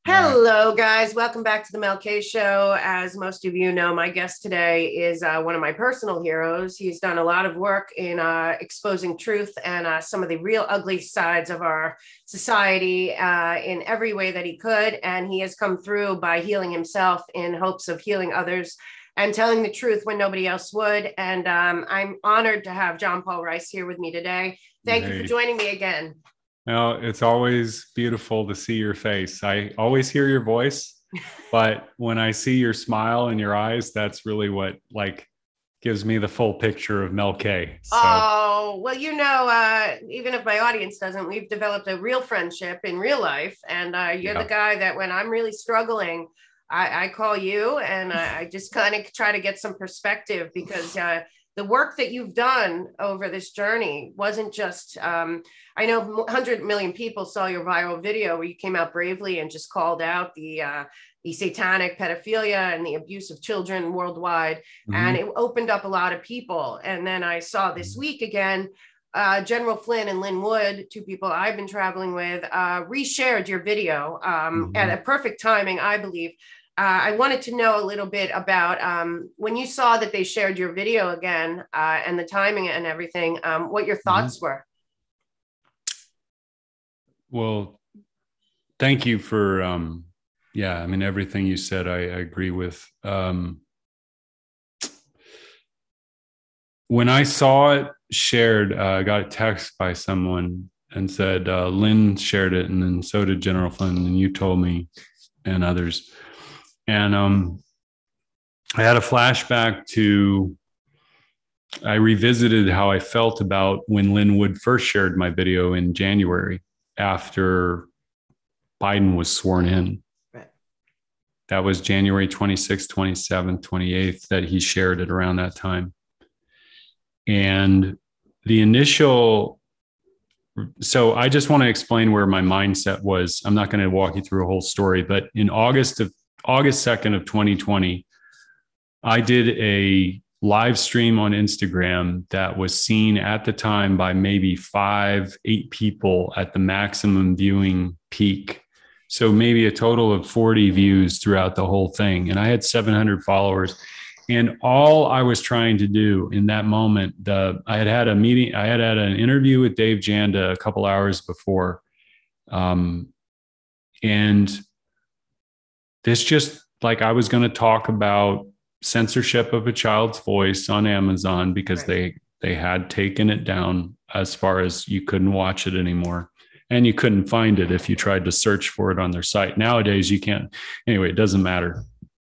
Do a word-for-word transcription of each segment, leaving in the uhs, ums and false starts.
Right. Hello, guys. Welcome back to the Mel K Show. As most of you know, my guest today is uh, one of my personal heroes. He's done a lot of work in uh, exposing truth and uh, some of the real ugly sides of our society uh, in every way that he could. And he has come through by healing himself in hopes of healing others and telling the truth when nobody else would. And um, I'm honored to have John Paul Rice here with me today. Thank you for Hey. joining me again. Well, it's always beautiful to see your face. I always hear your voice, but when I see your smile in your eyes, that's really what like gives me the full picture of Mel K. So, Oh, well, you know, uh, even if my audience doesn't, we've developed a real friendship in real life. And uh, you're yeah. the guy that when I'm really struggling, I, I call you and I, I just kind of try to get some perspective because uh, the work that you've done over this journey wasn't just, um, I know one hundred million people saw your viral video where you came out bravely and just called out the, uh, the satanic pedophilia and the abuse of children worldwide. Mm-hmm. And it opened up a lot of people. And then I saw this week again, uh, General Flynn and Lynn Wood, two people I've been traveling with, uh, reshared your video um, mm-hmm. at a perfect timing, I believe. Uh, I wanted to know a little bit about um, when you saw that they shared your video again uh, and the timing and everything, um, what your thoughts mm-hmm. were. Well, thank you for, um, yeah, I mean, everything you said, I, I agree with. Um, when I saw it shared, uh, I got a text by someone and said, uh, Lynn shared it, and then so did General Flynn, and you told me, and others. And um, I had a flashback to, I revisited how I felt about when Lynn Wood first shared my video in January after Biden was sworn in. Right. That was January twenty-sixth, twenty-seventh, twenty-eighth that he shared it around that time. And the initial, so I just want to explain where my mindset was. I'm not going to walk you through a whole story, but in August of August second of twenty twenty, I did a live stream on Instagram that was seen at the time by maybe five, eight people at the maximum viewing peak. So maybe a total of forty views throughout the whole thing. And I had seven hundred followers. And all I was trying to do in that moment, the, I had had a meeting, I had had an interview with Dave Janda a couple hours before. Um, and This just like I was going to talk about censorship of a child's voice on Amazon because right. they they had taken it down as far as you couldn't watch it anymore. And you couldn't find it if you tried to search for it on their site. Nowadays you can't. Anyway, it doesn't matter.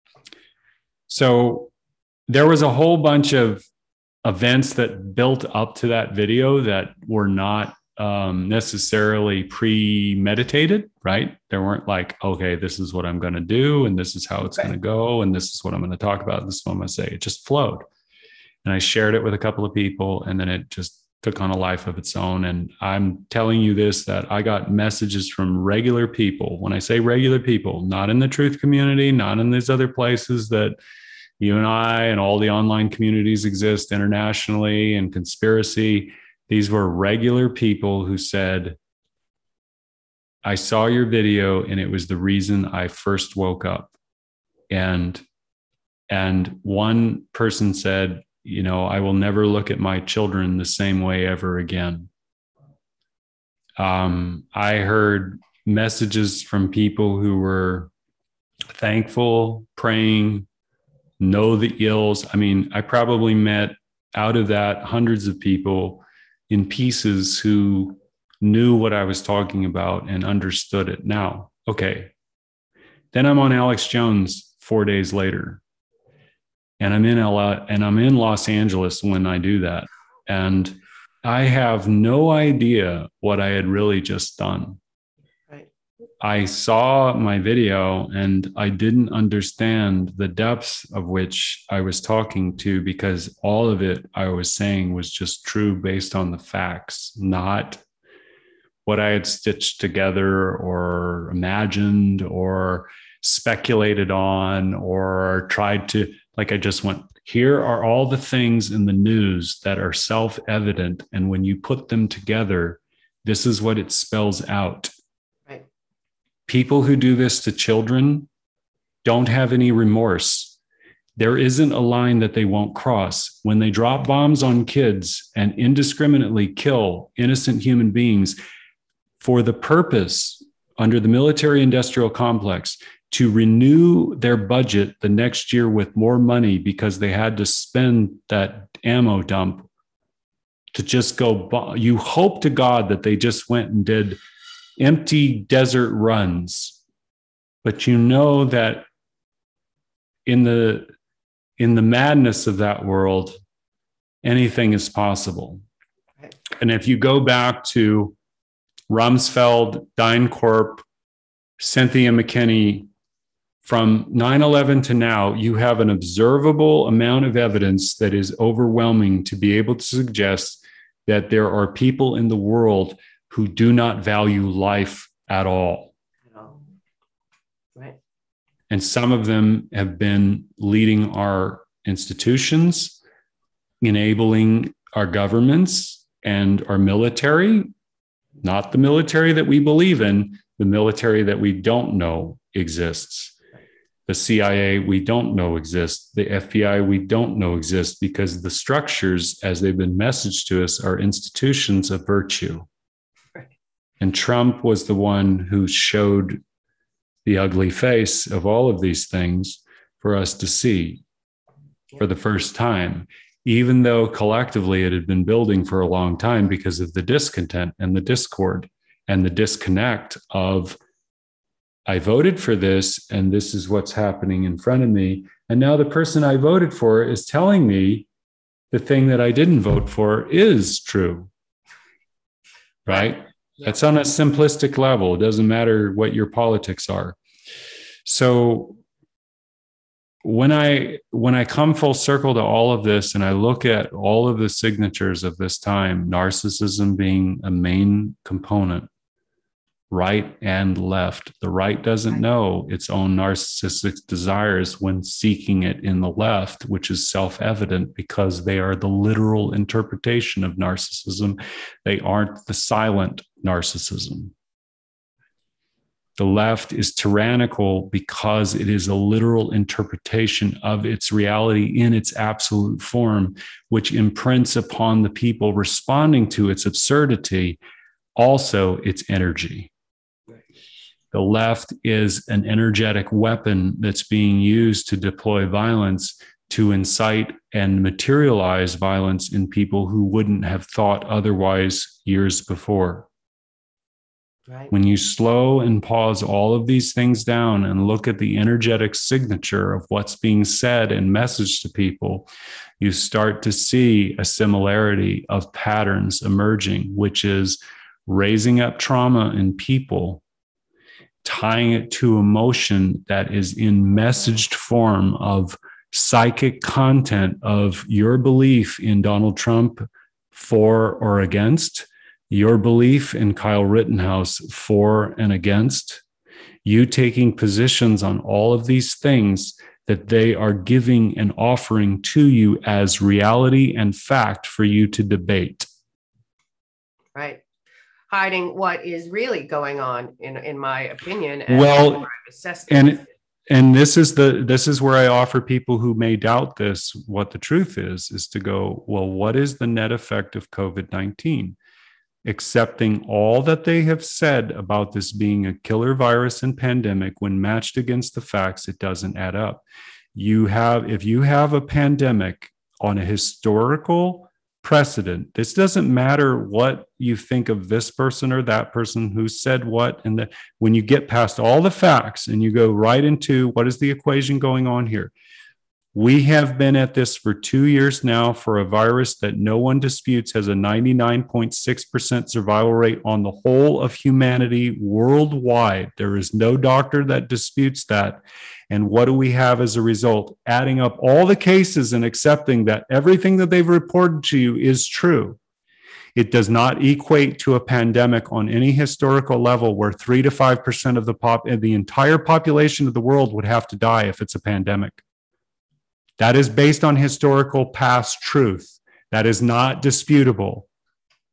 So there was a whole bunch of events that built up to that video that were not Um, necessarily premeditated, right? There weren't like, okay, this is what I'm going to do, and this is how it's right. going to go, and this is what I'm going to talk about. This is what I'm going to say. It just flowed, and I shared it with a couple of people, and then it just took on a life of its own. And I'm telling you this, that I got messages from regular people. When I say regular people, not in the truth community, not in these other places that you and I and all the online communities exist internationally and conspiracy. These were regular people who said, I saw your video and it was the reason I first woke up. And, and one person said, you know, I will never look at my children the same way ever again. Um, I heard messages from people who were thankful, praying, know the ills. I mean, I probably met out of that hundreds of people in pieces who knew what I was talking about and understood it. Now, okay. Then I'm on Alex Jones four days later, and I'm in L A, and I'm in Los Angeles when I do that. And I have no idea what I had really just done. Right. I saw my video and I didn't understand the depths of which I was talking to, because all of it I was saying was just true based on the facts, not what I had stitched together or imagined or speculated on or tried to, like I just went, here are all the things in the news that are self-evident. And when you put them together, this is what it spells out. People who do this to children don't have any remorse. There isn't a line that they won't cross. When they drop bombs on kids and indiscriminately kill innocent human beings for the purpose under the military-industrial complex to renew their budget the next year with more money because they had to spend that ammo dump to just go, you hope to God that they just went and did empty desert runs. But you know that in the in the madness of that world, anything is possible. And if you go back to Rumsfeld, DynCorp, Cynthia McKinney, from nine eleven to now, you have an observable amount of evidence that is overwhelming to be able to suggest that there are people in the world who do not value life at all. Right. And some of them have been leading our institutions, enabling our governments and our military, not the military that we believe in, the military that we don't know exists. The C I A we don't know exists. The F B I we don't know exists, because the structures, as they've been messaged to us, are institutions of virtue. Right. And Trump was the one who showed the ugly face of all of these things for us to see for the first time, even though collectively it had been building for a long time because of the discontent and the discord and the disconnect of, I voted for this and this is what's happening in front of me. And now the person I voted for is telling me the thing that I didn't vote for is true. Right? That's on a simplistic level. It doesn't matter what your politics are. So when I when I come full circle to all of this and I look at all of the signatures of this time, narcissism being a main component, right and left. The right doesn't know its own narcissistic desires when seeking it in the left, which is self-evident because they are the literal interpretation of narcissism. They aren't the silent narcissism. The left is tyrannical because it is a literal interpretation of its reality in its absolute form, which imprints upon the people responding to its absurdity also its energy. The left is an energetic weapon that's being used to deploy violence, to incite and materialize violence in people who wouldn't have thought otherwise years before. Right. When you slow and pause all of these things down and look at the energetic signature of what's being said and messaged to people, you start to see a similarity of patterns emerging, which is raising up trauma in people, tying it to emotion that is in messaged form of psychic content of your belief in Donald Trump for or against, your belief in Kyle Rittenhouse for and against, you taking positions on all of these things that they are giving and offering to you as reality and fact for you to debate. Right. Hiding what is really going on, in in my opinion. And well, and and this is the this is where I offer people who may doubt this what the truth is, is to go, well, what is the net effect of COVID nineteen? Accepting all that they have said about this being a killer virus and pandemic, when matched against the facts, it doesn't add up. You have, if you have a pandemic on a historical precedent, this doesn't matter what you think of this person or that person who said what, and that when you get past all the facts and you go right into what is the equation going on here. We have been at this for two years now for a virus that no one disputes has a ninety-nine point six percent survival rate on the whole of humanity worldwide. There is no doctor that disputes that. And what do we have as a result? Adding up all the cases and accepting that everything that they've reported to you is true. It does not equate to a pandemic on any historical level where three to five percent of the pop, the entire population of the world would have to die if it's a pandemic. That is based on historical past truth. That is not disputable.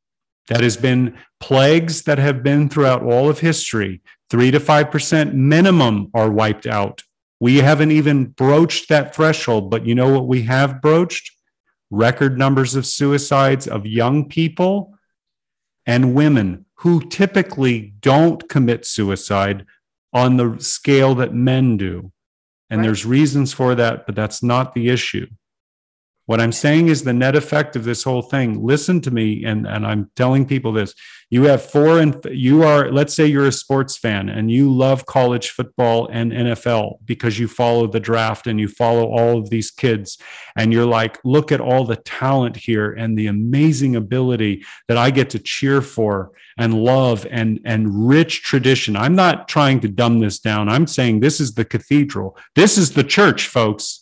That has been plagues that have been throughout all of history. Three to five percent minimum are wiped out. We haven't even broached that threshold, but you know what we have broached? Record numbers of suicides of young people and women who typically don't commit suicide on the scale that men do. And Right. there's reasons for that, but that's not the issue. What I'm saying is the net effect of this whole thing. Listen to me, and, and I'm telling people this. You have four, and you are, let's say you're a sports fan and you love college football and N F L because you follow the draft and you follow all of these kids. And you're like, look at all the talent here and the amazing ability that I get to cheer for and love and, and rich tradition. I'm not trying to dumb this down. I'm saying this is the cathedral. This is the church, folks.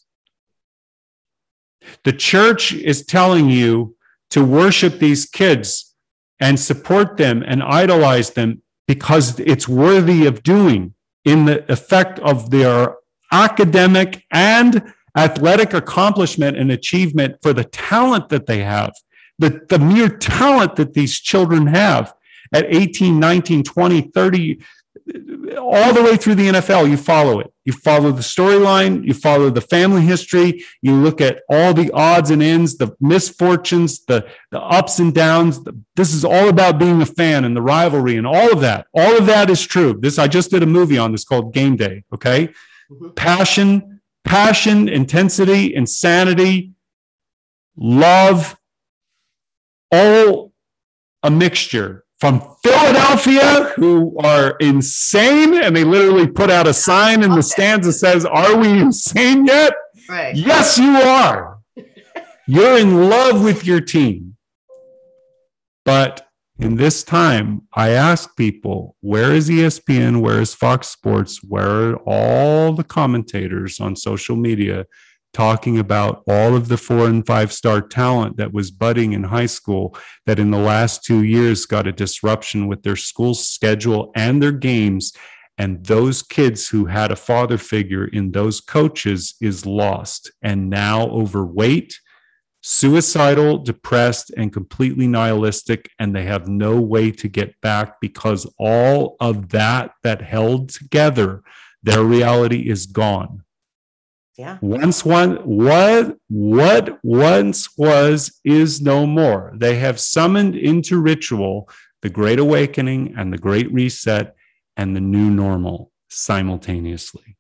The church is telling you to worship these kids and support them and idolize them because it's worthy of doing in the effect of their academic and athletic accomplishment and achievement for the talent that they have, the, the mere talent that these children have at eighteen, nineteen, twenty, thirty, all the way through the N F L. You follow it. You follow the storyline. You follow the family history. You look at all the odds and ends, the misfortunes, the, the ups and downs. The, this is all about being a fan and the rivalry and all of that. All of that is true. This, I just did a movie on this called Game Day. Okay. Mm-hmm. Passion, passion, intensity, insanity, love, all a mixture. From Philadelphia, who are insane, and they literally put out a sign in the stands that says, "Are we insane yet?" Right. Yes, you are. You're in love with your team. But in this time, I ask people, where is E S P N? Where is Fox Sports? Where are all the commentators on social media talking about all of the four and five star talent that was budding in high school that in the last two years got a disruption with their school schedule and their games? And those kids who had a father figure in those coaches is lost and now overweight, suicidal, depressed, and completely nihilistic. And they have no way to get back because all of that that held together, their reality is gone. Yeah. Once one, what, what once was is no more. They have summoned into ritual the Great Awakening and the Great Reset and the new normal simultaneously.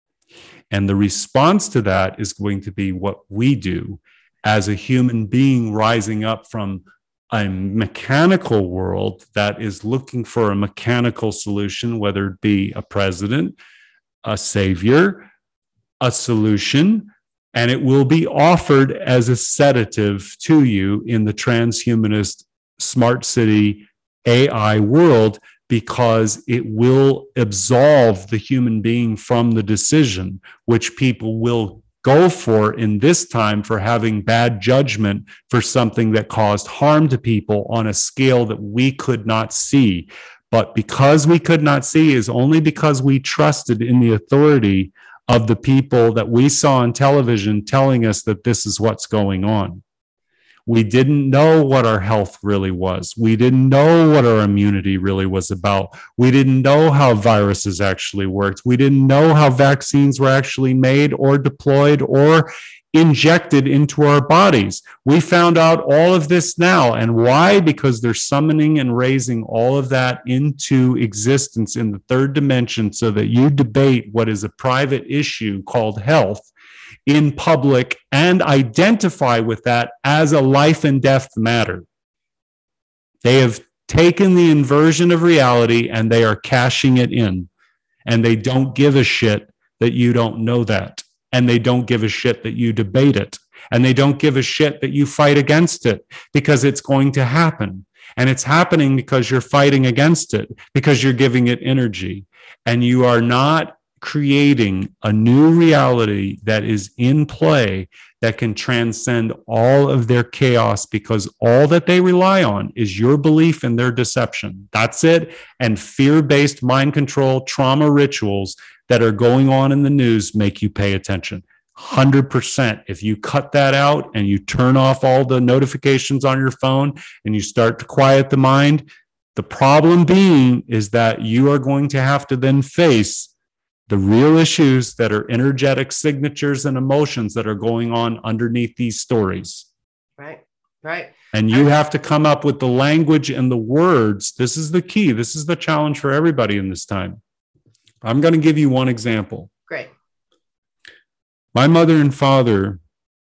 And the response to that is going to be what we do as a human being rising up from a mechanical world that is looking for a mechanical solution, whether it be a president, a savior, a solution, and it will be offered as a sedative to you in the transhumanist smart city A I world, because it will absolve the human being from the decision, which people will go for in this time for having bad judgment for something that caused harm to people on a scale that we could not see. But because we could not see is only because we trusted in the authority of the people that we saw on television telling us that this is what's going on. We didn't know what our health really was. We didn't know what our immunity really was about. We didn't know how viruses actually worked. We didn't know how vaccines were actually made or deployed or injected into our bodies. We found out all of this now. And why? Because they're summoning and raising all of that into existence in the third dimension so that you debate what is a private issue called health in public and identify with that as a life and death matter. They have taken the inversion of reality and they are cashing it in. And they don't give a shit that you don't know that. And they don't give a shit that you debate it. And they don't give a shit that you fight against it, because it's going to happen. And it's happening because you're fighting against it, because you're giving it energy. And you are not creating a new reality that is in play that can transcend all of their chaos, because all that they rely on is your belief in their deception. That's it. And fear-based mind control, trauma rituals that are going on in the news make you pay attention. one hundred percent. If you cut that out and you turn off all the notifications on your phone and you start to quiet the mind, the problem being is that you are going to have to then face the real issues that are energetic signatures and emotions that are going on underneath these stories. Right, right. And you have to come up with the language and the words. This is the key. This is the challenge for everybody in this time. I'm going to give you one example. Great. My mother and father,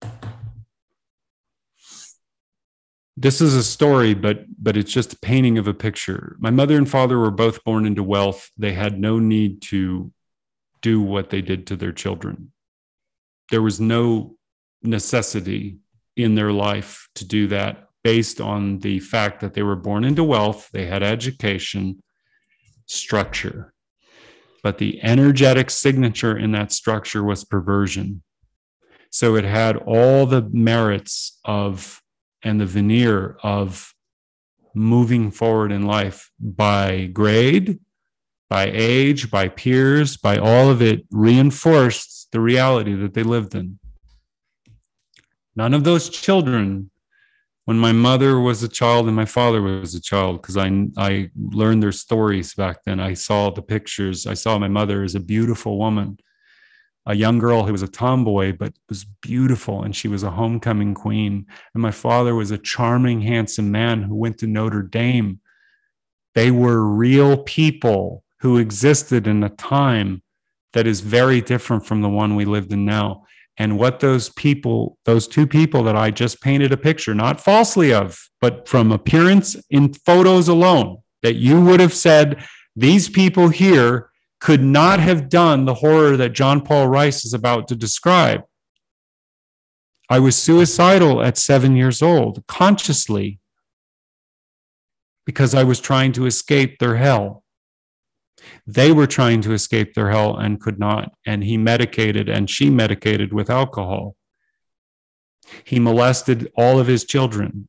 this is a story, but but it's just a painting of a picture. My mother and father were both born into wealth. They had no need to do what they did to their children. There was no necessity in their life to do that based on the fact that they were born into wealth, they had education, structure. But the energetic signature in that structure was perversion. So it had all the merits of and the veneer of moving forward in life by grade, by age, by peers, by all of it reinforced the reality that they lived in. None of those children, when my mother was a child and my father was a child, because I, I learned their stories back then. I saw the pictures. I saw my mother as a beautiful woman, a young girl who was a tomboy, but was beautiful. And she was a homecoming queen. And my father was a charming, handsome man who went to Notre Dame. They were real people who existed in a time that is very different from the one we lived in now. And what those people, those two people that I just painted a picture, not falsely of, but from appearance in photos alone, that you would have said, these people here could not have done the horror that John Paul Rice is about to describe. I was suicidal at seven years old, consciously, because I was trying to escape their hell. They were trying to escape their hell and could not. And he medicated and she medicated with alcohol. He molested all of his children.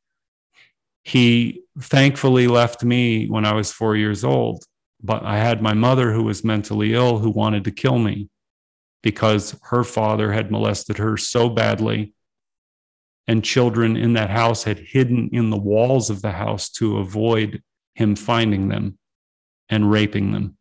He thankfully left me when I was four years old. But I had my mother who was mentally ill who wanted to kill me because her father had molested her so badly. And children in that house had hidden in the walls of the house to avoid him finding them and raping them.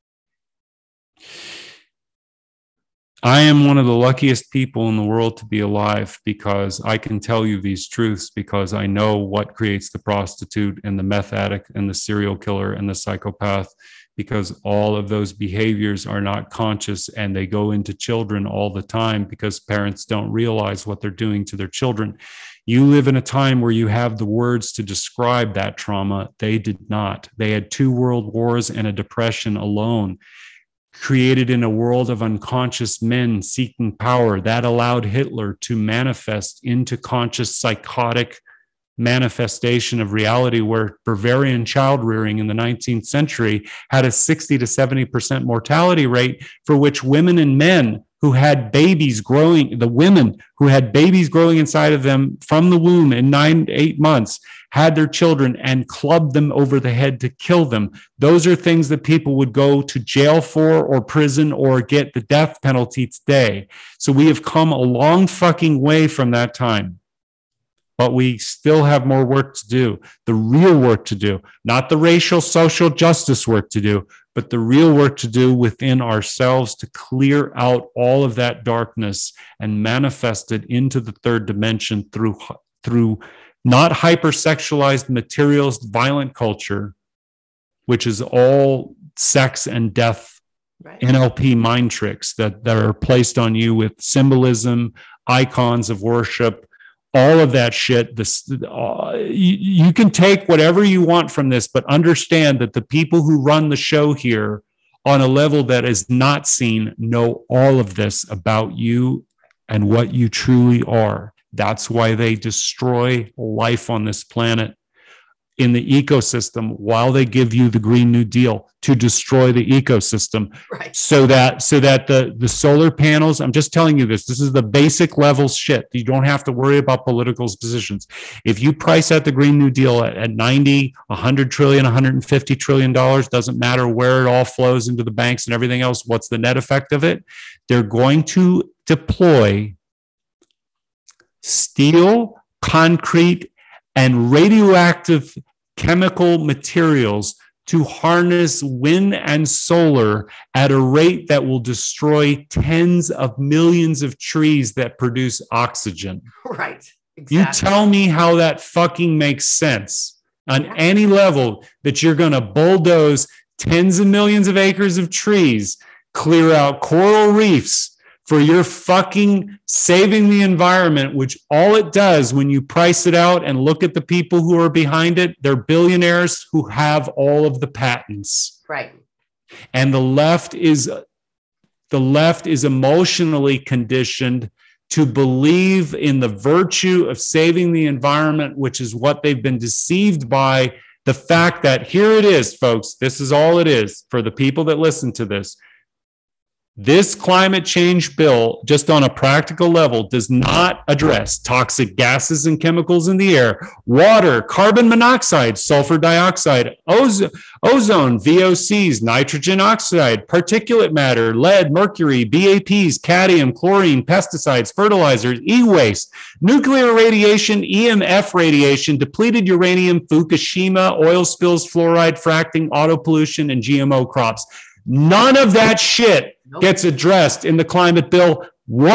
I am one of the luckiest people in the world to be alive because I can tell you these truths because I know what creates the prostitute and the meth addict and the serial killer and the psychopath, because all of those behaviors are not conscious and they go into children all the time because parents don't realize what they're doing to their children. You live in a time where you have the words to describe that trauma. They did not. They had two world wars and a depression alone, created in a world of unconscious men seeking power. That allowed Hitler to manifest into conscious psychotic manifestation of reality, where Bavarian child rearing in the nineteenth century had a sixty to seventy percent mortality rate, for which women and men who had babies growing, the women who had babies growing inside of them from the womb in nine, eight months, had their children and clubbed them over the head to kill them. Those are things that people would go to jail for or prison or get the death penalty today. So we have come a long fucking way from that time. But we still have more work to do, the real work to do, not the racial, social justice work to do, but the real work to do within ourselves to clear out all of that darkness and manifest it into the third dimension through, through not hypersexualized, materialist, violent culture, which is all sex and death, right. N L P mind tricks that, that are placed on you with symbolism, icons of worship, all of that shit. This, uh, you, you can take whatever you want from this, but understand that the people who run the show here on a level that is not seen know all of this about you and what you truly are. That's why they destroy life on this planet in the ecosystem while they give you the Green New Deal to destroy the ecosystem. Right. So that so that the, the solar panels, I'm just telling you this, this is the basic level shit. You don't have to worry about political decisions. If you price out the Green New Deal at, at ninety, one hundred trillion, one hundred fifty trillion dollars, doesn't matter where it all flows into the banks and everything else, what's the net effect of it? They're going to deploy steel, concrete, and radioactive chemical materials to harness wind and solar at a rate that will destroy tens of millions of trees that produce oxygen. Right. Exactly. You tell me how that fucking makes sense on yeah. any level, that you're going to bulldoze tens of millions of acres of trees, clear out coral reefs for your fucking saving the environment, which all it does when you price it out and look at the people who are behind it, they're billionaires who have all of the patents. Right. And the left is the left is emotionally conditioned to believe in the virtue of saving the environment, which is what they've been deceived by. The fact that here it is, folks, this is all it is for the people that listen to this. This climate change bill, just on a practical level, does not address toxic gases and chemicals in the air, water, carbon monoxide, sulfur dioxide, ozone, ozone, V O Cs, nitrogen oxide, particulate matter, lead, mercury, B A Ps, cadmium, chlorine, pesticides, fertilizers, e-waste, nuclear radiation, E M F radiation, depleted uranium, Fukushima, oil spills, fluoride, fracking, auto pollution, and G M O crops. None of that shit nope. gets addressed in the climate bill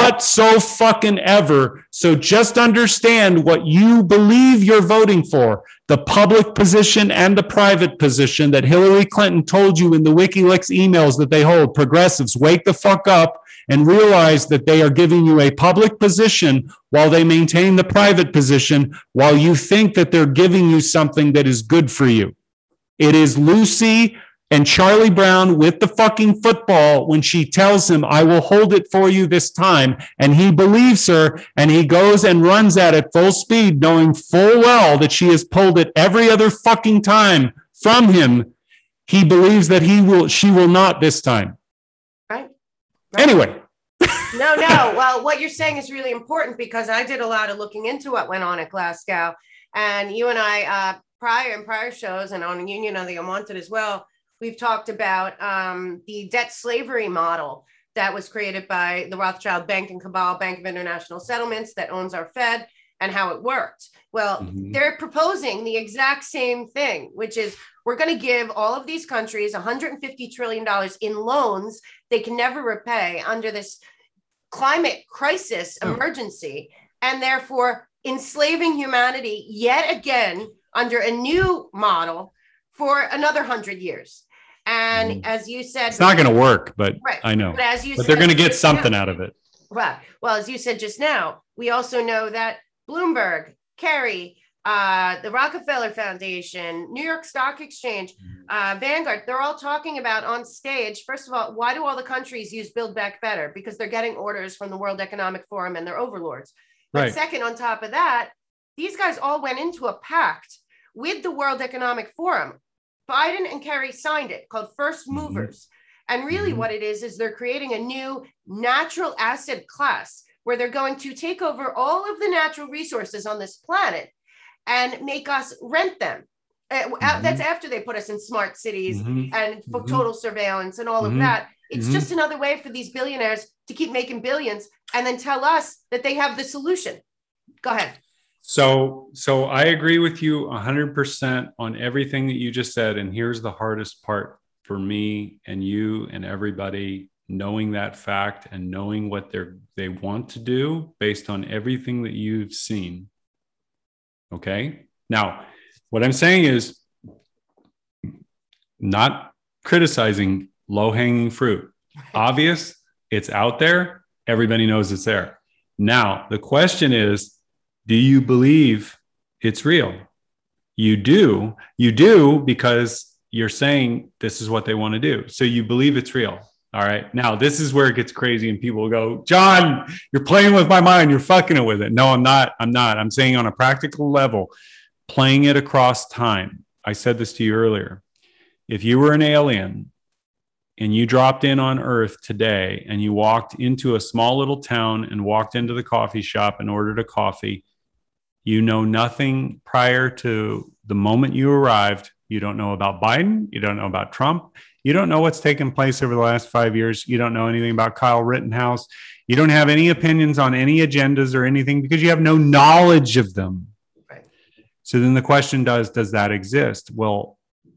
whatsoever. So just understand what you believe you're voting for, the public position and the private position that Hillary Clinton told you in the WikiLeaks emails that they hold. Progressives, wake the fuck up and realize that they are giving you a public position while they maintain the private position, while you think that they're giving you something that is good for you. It is Lucy and Charlie Brown with the fucking football when she tells him, I will hold it for you this time. And he believes her, and he goes and runs at it full speed, knowing full well that she has pulled it every other fucking time from him. He believes that he will, she will not this time. Right. right. Anyway. no, no. Well, what you're saying is really important, because I did a lot of looking into what went on at Glasgow. And you and I, uh, prior and prior shows, and on Union of the Unwanted as well, we've talked about um, the debt slavery model that was created by the Rothschild Bank and Cabal Bank of International Settlements that owns our Fed, and how it worked. Well, mm-hmm. they're proposing the exact same thing, which is we're going to give all of these countries one hundred fifty trillion dollars in loans they can never repay under this climate crisis oh. emergency, and therefore enslaving humanity yet again under a new model for another hundred years. And as you said, it's not going to work, but right. I know, but, as you but said, they're going to get something out of it. Right. Well, as you said just now, we also know that Bloomberg, Kerry, uh, the Rockefeller Foundation, New York Stock Exchange, uh, Vanguard, they're all talking about on stage. First of all, why do all the countries use Build Back Better? Because they're getting orders from the World Economic Forum and their overlords. But right. second, on top of that, these guys all went into a pact with the World Economic Forum. Biden and Kerry signed it, called First Movers. Mm-hmm. And really mm-hmm. what it is, is they're creating a new natural asset class where they're going to take over all of the natural resources on this planet and make us rent them. Uh, mm-hmm. That's after they put us in smart cities mm-hmm. and for mm-hmm. total surveillance and all mm-hmm. of that. It's mm-hmm. just another way for these billionaires to keep making billions and then tell us that they have the solution. Go ahead. So, so I agree with you one hundred percent on everything that you just said. And here's the hardest part for me and you and everybody, knowing that fact and knowing what they're, they want to do based on everything that you've seen. Okay. Now, what I'm saying is not criticizing low-hanging fruit. Obvious, it's out there. Everybody knows it's there. Now, the question is, do you believe it's real? You do. You do because you're saying this is what they want to do. So you believe it's real. All right. Now, this is where it gets crazy and people will go, John, you're playing with my mind. You're fucking it with it. No, I'm not. I'm not. I'm saying on a practical level, playing it across time. I said this to you earlier. If you were an alien and you dropped in on Earth today and you walked into a small little town and walked into the coffee shop and ordered a coffee, you know nothing prior to the moment you arrived. You don't know about Biden. You don't know about Trump. You don't know what's taken place over the last five years. You don't know anything about Kyle Rittenhouse. You You don't have any opinions on any agendas or anything because you have no knowledge of them. Right. So then the question does, does that exist? Well,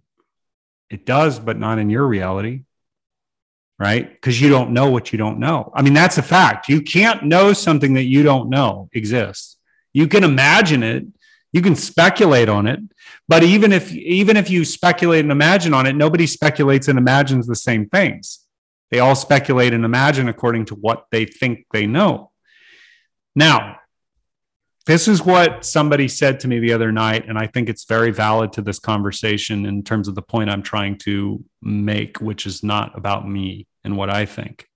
it does, but not in your reality, right? Because you don't know what you don't know. I mean, that's a fact. You can't know something that you don't know exists. You can imagine it. You can speculate on it. But even if, even if you speculate and imagine on it, nobody speculates and imagines the same things. They all speculate and imagine according to what they think they know. Now, this is what somebody said to me the other night, and I think it's very valid to this conversation in terms of the point I'm trying to make, which is not about me and what I think.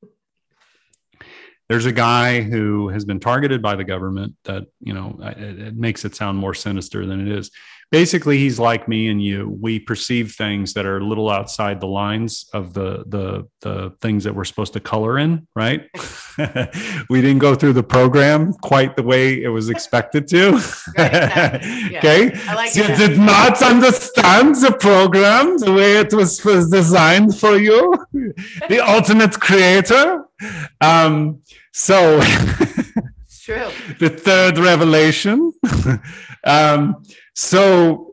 There's a guy who has been targeted by the government that, you know, it, it makes it sound more sinister than it is. Basically, he's like me and you. We perceive things that are a little outside the lines of the the the things that we're supposed to color in, right? We didn't go through the program quite the way it was expected to. Right, exactly. Yeah. Okay, I like so you it. did not understand the program the way it was, was designed for you. The ultimate creator. Um, so It's true. the third revelation. um, so,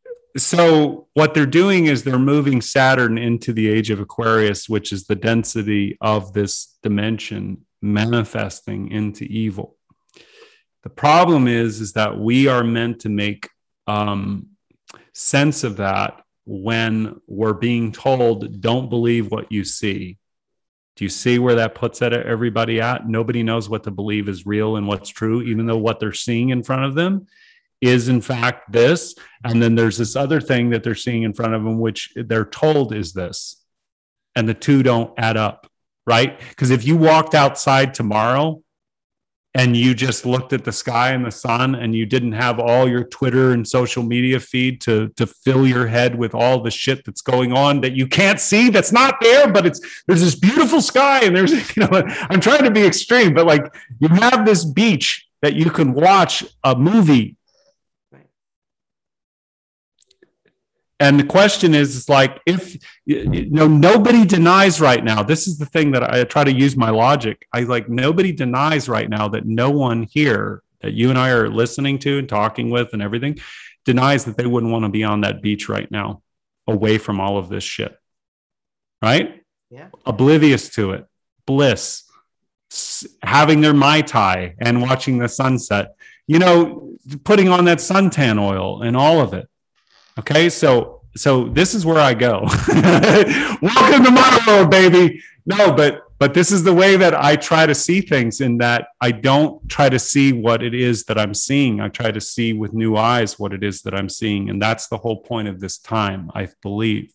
so what they're doing is they're moving Saturn into the age of Aquarius, which is the density of this dimension manifesting into evil. The problem is, is that we are meant to make um, sense of that when we're being told, don't believe what you see. Do you see where that puts everybody at? Nobody knows what to believe is real and what's true, even though what they're seeing in front of them is in fact this. And then there's this other thing that they're seeing in front of them, which they're told is this. And the two don't add up, right? Because if you walked outside tomorrow and you just looked at the sky and the sun and you didn't have all your Twitter and social media feed to, to fill your head with all the shit that's going on that you can't see, that's not there, but it's, there's this beautiful sky and there's, you know, I'm trying to be extreme, but like you have this beach that you can watch a movie. And the question is, is like, if, you know, nobody denies right now, this is the thing that I try to use my logic. I like, nobody denies right now that no one here that you and I are listening to and talking with and everything denies that they wouldn't want to be on that beach right now, away from all of this shit. Right? Yeah. Oblivious to it, bliss, having their Mai Tai and watching the sunset, you know, putting on that suntan oil and all of it. Okay, so so this is where I go. Welcome to my world, baby. No, but but this is the way that I try to see things, in that I don't try to see what it is that I'm seeing. I try to see with new eyes what it is that I'm seeing. And that's the whole point of this time, I believe.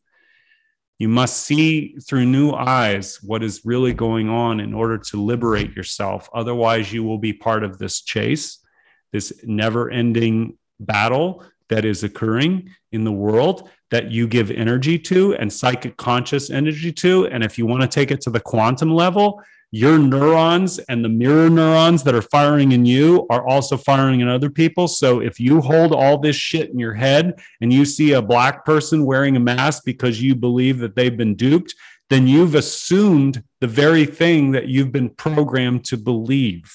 You must see through new eyes what is really going on in order to liberate yourself. Otherwise, you will be part of this chase, this never-ending battle that is occurring in the world that you give energy to and psychic conscious energy to. And if you want to take it to the quantum level, your neurons and the mirror neurons that are firing in you are also firing in other people. So if you hold all this shit in your head and you see a black person wearing a mask because you believe that they've been duped, then you've assumed the very thing that you've been programmed to believe,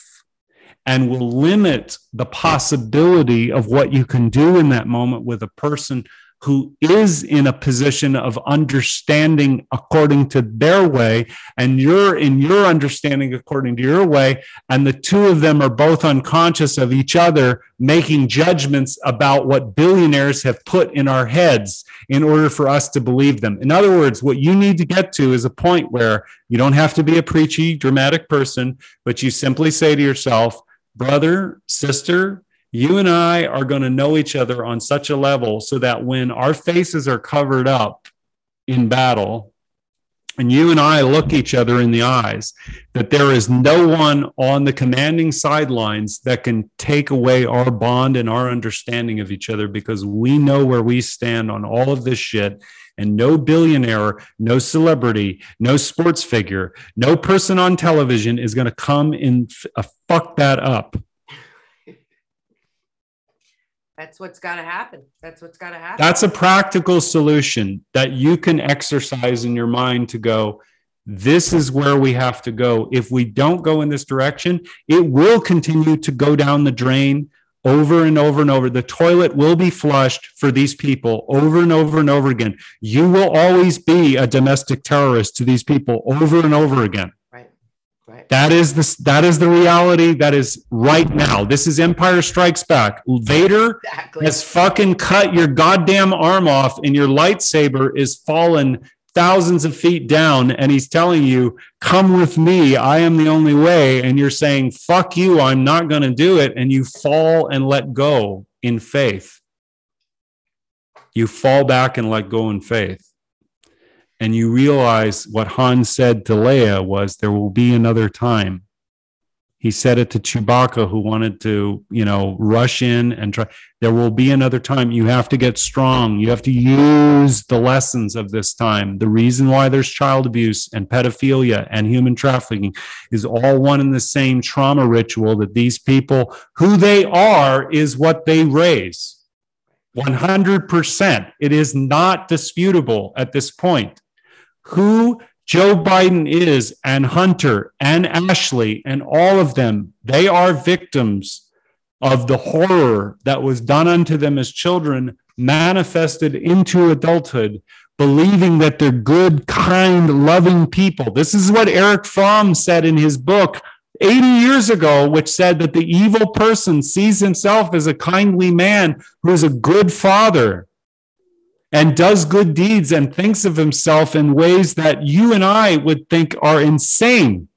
and will limit the possibility of what you can do in that moment with a person who is in a position of understanding according to their way, and you're in your understanding according to your way, and the two of them are both unconscious of each other, making judgments about what billionaires have put in our heads in order for us to believe them. In other words, what you need to get to is a point where you don't have to be a preachy, dramatic person, but you simply say to yourself, brother, sister, you and I are going to know each other on such a level so that when our faces are covered up in battle and you and I look each other in the eyes, that there is no one on the commanding sidelines that can take away our bond and our understanding of each other, because we know where we stand on all of this shit. And no billionaire, no celebrity, no sports figure, no person on television is going to come and f- uh, fuck that up. That's what's got to happen. That's what's got to happen. That's a practical solution that you can exercise in your mind to go, This is where we have to go. If we don't go in this direction, it will continue to go down the drain over and over and over. The toilet will be flushed for these people over and over and over again. You will always be a domestic terrorist to these people over and over again. Right. Right. That is the, that is the reality that is right now. This is Empire Strikes Back. Vader exactly. has fucking cut your goddamn arm off and your lightsaber is fallen thousands of feet down, and he's telling you, come with me, I am the only way, and you're saying, fuck you, I'm not going to do it, and you fall and let go in faith. You fall back and let go in faith. And you realize what Han said to Leia was, there will be another time. He said it to Chewbacca, who wanted to, you know, rush in and try. There will be another time. You have to get strong. You have to use the lessons of this time. The reason why there's child abuse and pedophilia and human trafficking is all one and the same trauma ritual that these people, who they are, is what they raise. one hundred percent. It is not disputable at this point. Who Joe Biden is, and Hunter and Ashley and all of them, they are victims of the horror that was done unto them as children, manifested into adulthood, believing that they're good, kind, loving people. This is what Eric Fromm said in his book eighty years ago, which said that the evil person sees himself as a kindly man who is a good father and does good deeds and thinks of himself in ways that you and I would think are insane,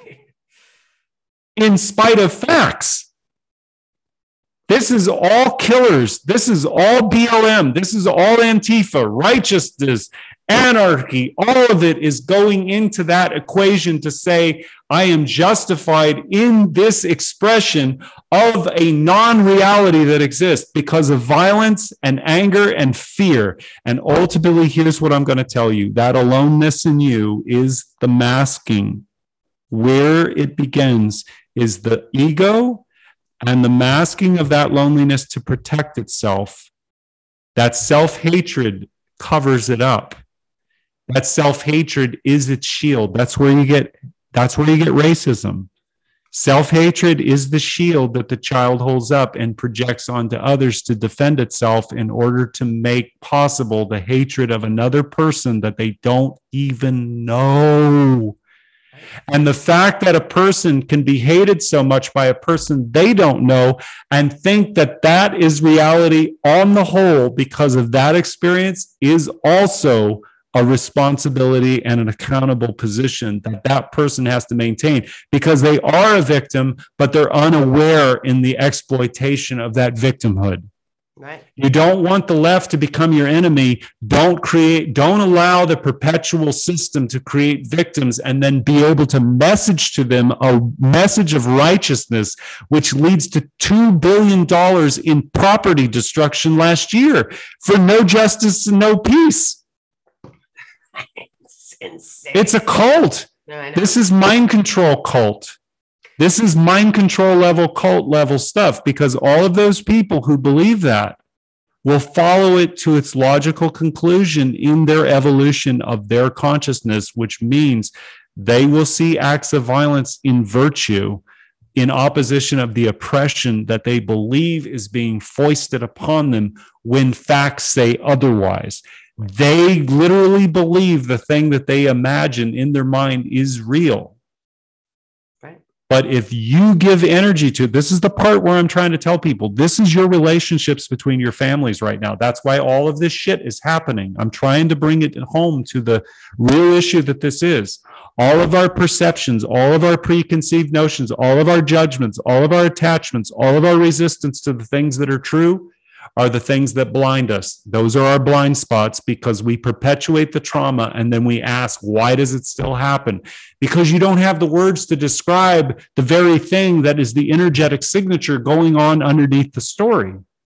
in spite of facts. This is all killers. This is all B L M. This is all Antifa, righteousness, anarchy. All of it is going into that equation to say, I am justified in this expression of a non-reality that exists because of violence and anger and fear. And ultimately, here's what I'm going to tell you. That aloneness in you is the masking. Where it begins is the ego and the masking of that loneliness to protect itself. That self-hatred covers it up. That self-hatred is its shield. That's where you get, that's where you get racism. Self-hatred is the shield that the child holds up and projects onto others to defend itself in order to make possible the hatred of another person that they don't even know. And the fact that a person can be hated so much by a person they don't know and think that that is reality on the whole because of that experience is also a responsibility and an accountable position that that person has to maintain, because they are a victim, but they're unaware in the exploitation of that victimhood. Right. You don't want the left to become your enemy. Don't create, don't allow the perpetual system to create victims and then be able to message to them a message of righteousness, which leads to two billion dollars in property destruction last year for no justice and no peace. It's insane. It's a cult. No, I know. This is mind control cult. This is mind control level, cult level stuff, because all of those people who believe that will follow it to its logical conclusion in their evolution of their consciousness, which means they will see acts of violence in virtue, in opposition of the oppression that they believe is being foisted upon them when facts say otherwise. They literally believe the thing that they imagine in their mind is real. Right. But if you give energy to, this is the part where I'm trying to tell people, this is your relationships between your families right now. That's why all of this shit is happening. I'm trying to bring it home to the real issue that this is. All of our perceptions, all of our preconceived notions, all of our judgments, all of our attachments, all of our resistance to the things that are true are the things that blind us. Those are our blind spots because we perpetuate the trauma and then we ask, why does it still happen? Because you don't have the words to describe the very thing that is the energetic signature going on underneath the story.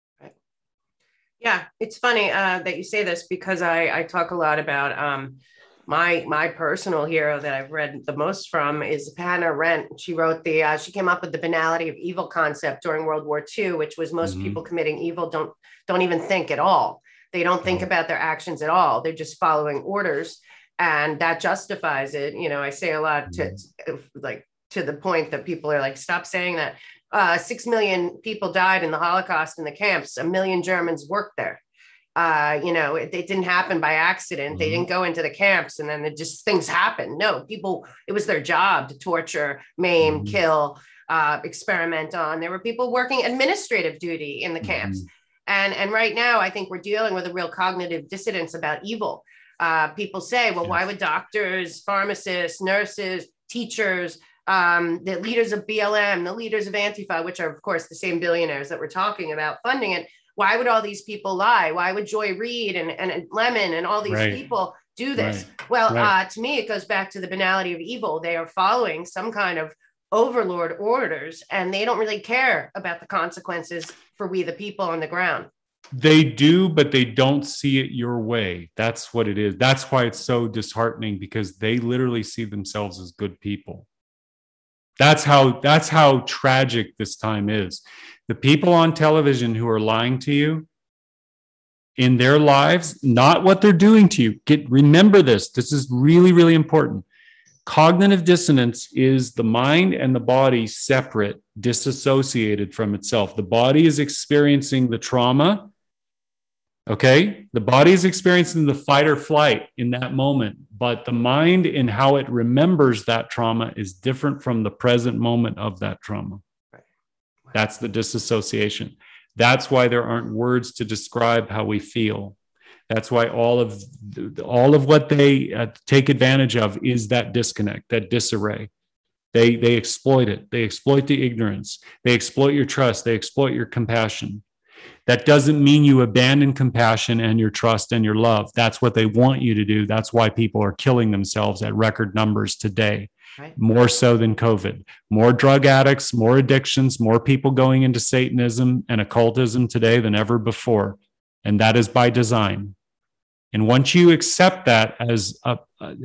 Yeah, it's funny uh, that you say this because I, I talk a lot about um, my my personal hero that I've read the most from is Hannah Arendt. She wrote the, uh, she came up with the banality of evil concept during World War Two, which was most mm-hmm. people committing evil don't don't even think at all. They don't think about their actions at all. They're just following orders. and that justifies it. You know, I say a lot to like to the point that people are like, stop saying that. Uh, six million people died in the Holocaust in the camps. A million Germans worked there. Uh, you know, it, it didn't happen by accident. Mm-hmm. They didn't go into the camps and then it just things happened. No, people, it was their job to torture, maim, mm-hmm. kill, uh, experiment on. There were people working administrative duty in the camps. Mm-hmm. And, and right now, I think we're dealing with a real cognitive dissonance about evil. Uh, people say, well, yes. why would doctors, pharmacists, nurses, teachers, um, the leaders of B L M, the leaders of Antifa, which are, of course, the same billionaires that we're talking about funding it. Why would all these people lie? Why would Joy Reid and, and, and Lemon and all these right. people do this? Right. Well, right. Uh, to me, it goes back to the banality of evil. They are following some kind of overlord orders, and they don't really care about the consequences for we, the people on the ground. They do, but they don't see it your way. That's what it is. That's why it's so disheartening, because they literally see themselves as good people. That's how, that's how tragic this time is. The people on television who are lying to you in their lives, not what they're doing to you. Get, remember this. This is really, really important. Cognitive dissonance is the mind and the body separate, disassociated from itself. The body is experiencing the trauma. Okay, the body is experiencing the fight or flight in that moment, but the mind and how it remembers that trauma is different from the present moment of that trauma. Right. Wow. That's the disassociation. That's why there aren't words to describe how we feel. That's why all of all of what they uh, take advantage of is that disconnect, that disarray. They they exploit it. They exploit the ignorance. They exploit your trust. They exploit your compassion. That doesn't mean you abandon compassion and your trust and your love. That's what they want you to do. That's why people are killing themselves at record numbers today, right. More so than COVID. More drug addicts, more addictions, more people going into Satanism and occultism today than ever before. And that is by design. And once you accept that as a,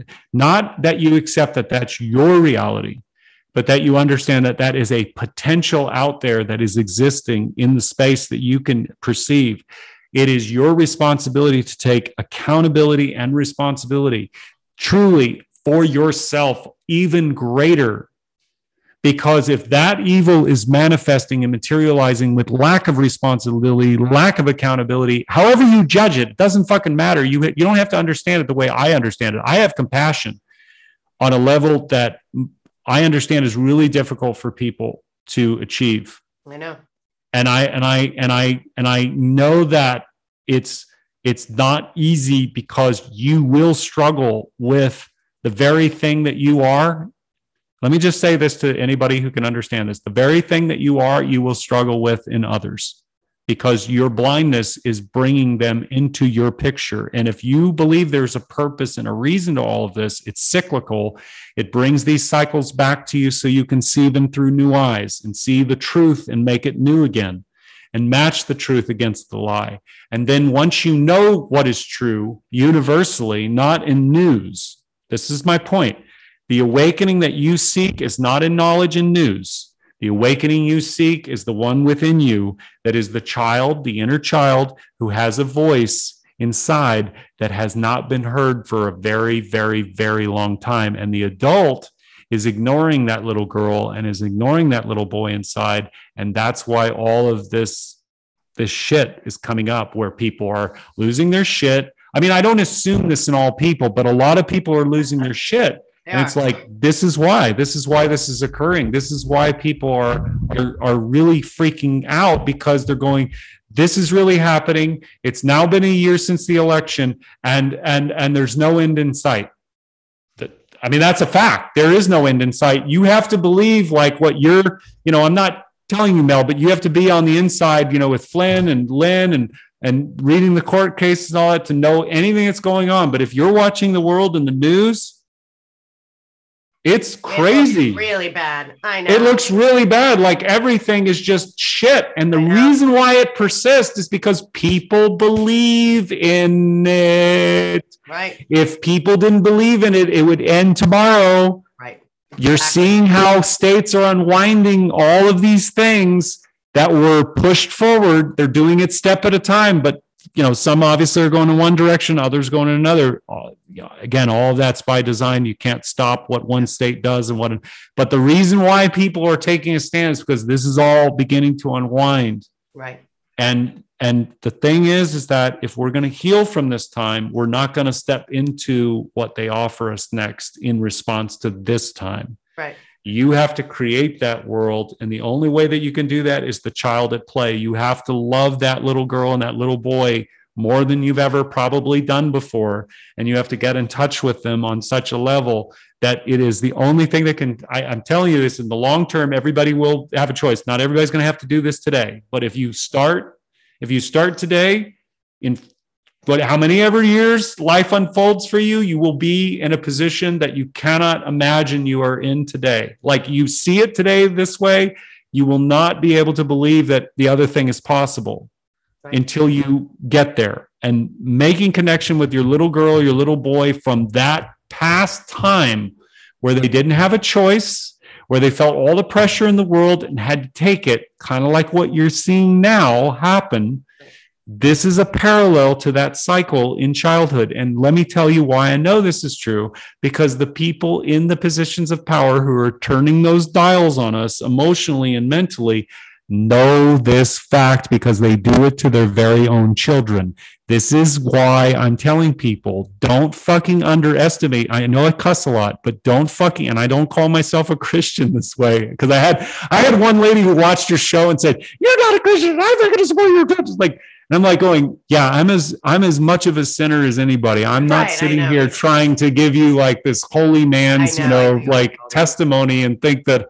not that you accept that that's your reality, but that you understand that that is a potential out there that is existing in the space that you can perceive. It is your responsibility to take accountability and responsibility truly for yourself, even greater. Because if that evil is manifesting and materializing with lack of responsibility, lack of accountability, however you judge it, it doesn't fucking matter. You, you don't have to understand it the way I understand it. I have compassion on a level that I understand is really difficult for people to achieve. I know. And I and I and I and I know that it's it's not easy, because you will struggle with the very thing that you are. Let me just say this to anybody who can understand this. The very thing that you are, you will struggle with in others, because your blindness is bringing them into your picture. And if you believe there's a purpose and a reason to all of this, it's cyclical. It brings these cycles back to you so you can see them through new eyes and see the truth and make it new again and match the truth against the lie. And then once you know what is true universally, not in news, this is my point. The awakening that you seek is not in knowledge and news. The awakening you seek is the one within you that is the child, the inner child, who has a voice inside that has not been heard for a very, very, very long time. And the adult is ignoring that little girl and is ignoring that little boy inside. And that's why all of this, this shit is coming up, where people are losing their shit. I mean, I don't assume this in all people, but a lot of people are losing their shit. And it's like, this is why, this is why this is occurring. This is why people are, are, are really freaking out, because they're going, this is really happening. It's now been a year since the election, and, and, and there's no end in sight. I mean, that's a fact. There is no end in sight. You have to believe like what you're, you know, I'm not telling you, Mel, but you have to be on the inside, you know, with Flynn and Lynn and, and reading the court cases and all that to know anything that's going on. But if you're watching the world and the news, it's crazy. It looks really bad. I know. It looks really bad. Like everything is just shit. And the reason why it persists is because people believe in it. Right. If people didn't believe in it, it would end tomorrow. Right. You're exactly. seeing how states are unwinding all of these things that were pushed forward. They're doing it step at a time, but you know, some obviously are going in one direction, others going in another. Uh, you know, again, all of that's by design. You can't stop what one state does and what, but the reason why people are taking a stand is because this is all beginning to unwind. Right. And, and the thing is, is that if we're going to heal from this time, we're not going to step into what they offer us next in response to this time. Right. You have to create that world. And the only way that you can do that is the child at play. You have to love that little girl and that little boy more than you've ever probably done before. And you have to get in touch with them on such a level that it is the only thing that can, I, I'm telling you this, in the long term, everybody will have a choice. Not everybody's going to have to do this today. But if you start, if you start today, in but how many ever years life unfolds for you, you will be in a position that you cannot imagine you are in today. Like you see it today this way, you will not be able to believe that the other thing is possible right. until you get there. And making connection with your little girl, your little boy from that past time where they didn't have a choice, where they felt all the pressure in the world and had to take it, kind of like what you're seeing now happen. This is a parallel to that cycle in childhood. And let me tell you why I know this is true, because the people in the positions of power who are turning those dials on us emotionally and mentally know this fact because they do it to their very own children. This is why I'm telling people, don't fucking underestimate. I know I cuss a lot, but don't fucking, and I don't call myself a Christian this way. Because I had, I had one lady who watched your show and said, "You're not a Christian. I'm not going to support your church." Like, and I'm like going, yeah, I'm as I'm as much of a sinner as anybody. I'm not right, sitting here trying to give you like this holy man's, know, you know, know like testimony and think that.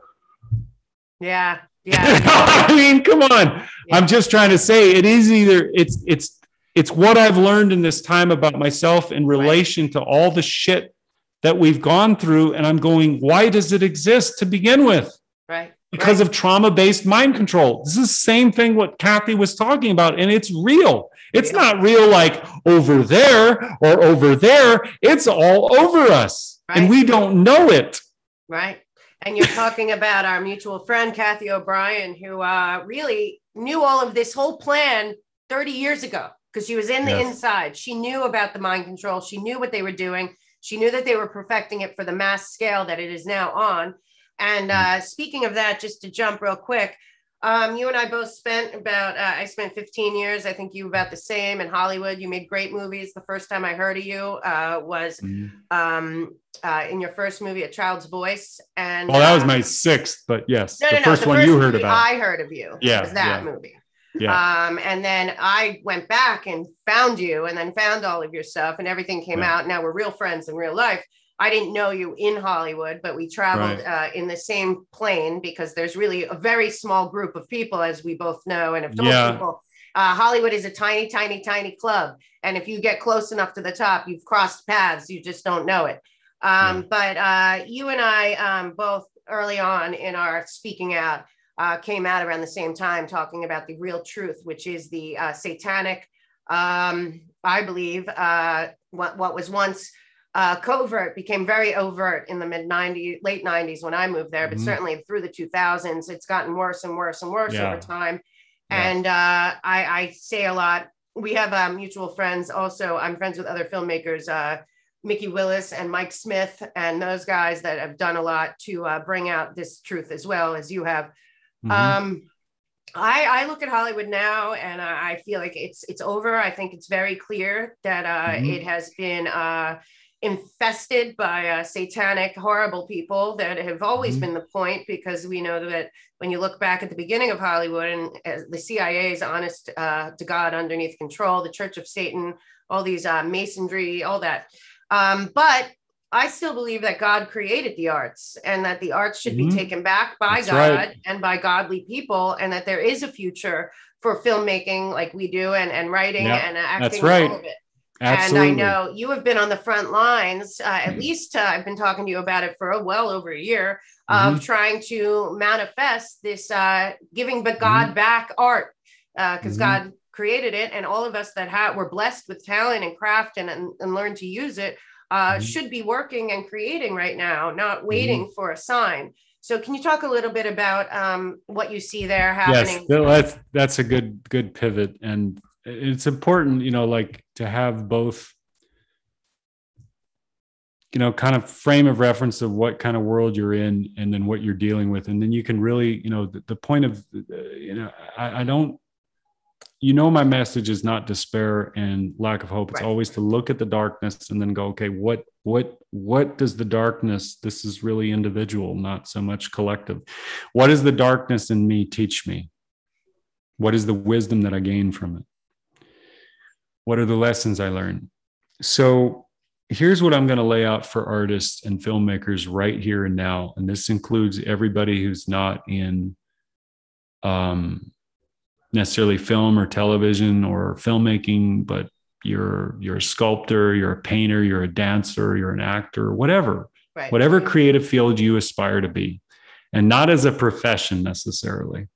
Yeah, yeah. I mean, come on. Yeah. I'm just trying to say it is either it's it's it's what I've learned in this time about myself in relation right. to all the shit that we've gone through, and I'm going, why does it exist to begin with? Right. Because right. of trauma-based mind control. This is the same thing what Kathy was talking about, and it's real. It's yeah. not real like over there or over there. It's all over us, right. and we don't know it. Right. And you're talking about our mutual friend, Kathy O'Brien, who uh, really knew all of this whole plan thirty years ago because she was in the yes. inside. She knew about the mind control. She knew what they were doing. She knew that they were perfecting it for the mass scale that it is now on. And uh, speaking of that, just to jump real quick, um, you and I both spent about, uh, I spent fifteen years, I think you about the same in Hollywood. You made great movies. The first time I heard of you uh, was mm. um, uh, in your first movie, A Child's Voice. And well, that was my sixth, but yes, no, the no, first no, the one first you heard movie about. I heard of you yeah, was that yeah. movie. Yeah. Um, and then I went back and found you and then found all of your stuff and everything came yeah. out. Now we're real friends in real life. I didn't know you in Hollywood, but we traveled right. uh, in the same plane because there's really a very small group of people, as we both know. And have told yeah. people, uh, Hollywood is a tiny, tiny, tiny club. And if you get close enough to the top, you've crossed paths. You just don't know it. Um, yeah. But uh, you and I um, both early on in our speaking out uh, came out around the same time talking about the real truth, which is the uh, satanic, um, I believe, uh, what, what was once Uh, covert became very overt in the mid nineties, late nineties when I moved there, but mm-hmm. certainly through the two thousands, it's gotten worse and worse and worse yeah. over time. Yeah. And uh, I, I say a lot, we have uh, mutual friends. Also, I'm friends with other filmmakers, uh, Mickey Willis and Mike Smith, and those guys that have done a lot to uh, bring out this truth as well as you have. Mm-hmm. Um, I, I look at Hollywood now and I, I feel like it's, it's over. I think it's very clear that uh, mm-hmm. it has been uh, infested by uh, satanic, horrible people that have always mm-hmm. been the point, because we know that when you look back at the beginning of Hollywood and uh, the C I A's honest uh, to God underneath control, the Church of Satan, all these uh, masonry, all that. Um, but I still believe that God created the arts and that the arts should mm-hmm. be taken back by That's God right. and by godly people, and that there is a future for filmmaking like we do and, and writing yep. and acting. That's right. And all of it. Absolutely. And I know you have been on the front lines, uh, at least uh, I've been talking to you about it for a, well over a year, of mm-hmm. trying to manifest this uh, giving but God mm-hmm. back art, because uh, mm-hmm. God created it, and all of us that ha- were blessed with talent and craft and, and, and learned to use it uh, mm-hmm. should be working and creating right now, not waiting mm-hmm. for a sign. So can you talk a little bit about um, what you see there happening? Yes, that's, that's a good, good pivot. And it's important, you know, like to have both, you know, kind of frame of reference of what kind of world you're in and then what you're dealing with. And then you can really, you know, the, the point of, uh, you know, I, I don't, you know, my message is not despair and lack of hope. It's Right. always to look at the darkness and then go, okay, what, what, what does the darkness, this is really individual, not so much collective. What does the darkness in me teach me? What is the wisdom that I gain from it? What are the lessons I learned? So here's what I'm going to lay out for artists and filmmakers right here and now. And this includes everybody who's not in um, necessarily film or television or filmmaking, but you're, you're a sculptor, you're a painter, you're a dancer, you're an actor, whatever, Right. whatever creative field you aspire to be, and not as a profession necessarily.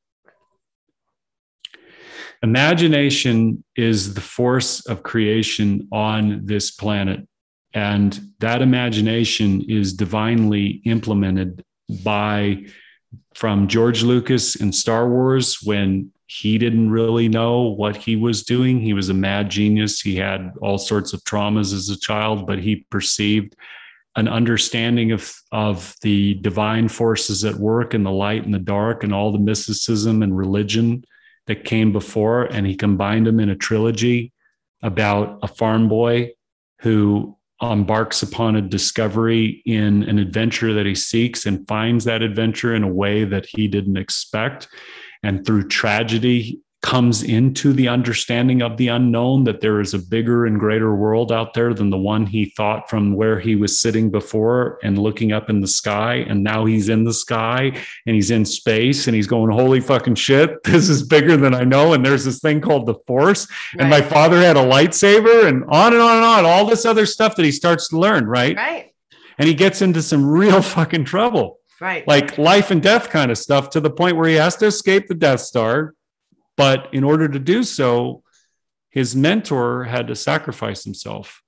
Imagination is the force of creation on this planet. And that imagination is divinely implemented by, from George Lucas in Star Wars, when he didn't really know what he was doing. He was a mad genius. He had all sorts of traumas as a child, but he perceived an understanding of, of the divine forces at work in the light and the dark and all the mysticism and religion that came before. And he combined them in a trilogy about a farm boy who embarks upon a discovery in an adventure that he seeks and finds that adventure in a way that he didn't expect. And through tragedy, comes into the understanding of the unknown, that there is a bigger and greater world out there than the one he thought from where he was sitting before and looking up in the sky. And now he's in the sky and he's in space and he's going, holy fucking shit, this is bigger than I know. And there's this thing called the Force. Right. And my father had a lightsaber, and on and on and on, all this other stuff that he starts to learn, right? Right. And he gets into some real fucking trouble. Right. Like life and death kind of stuff, to the point where he has to escape the Death Star. But in order to do so, his mentor had to sacrifice himself.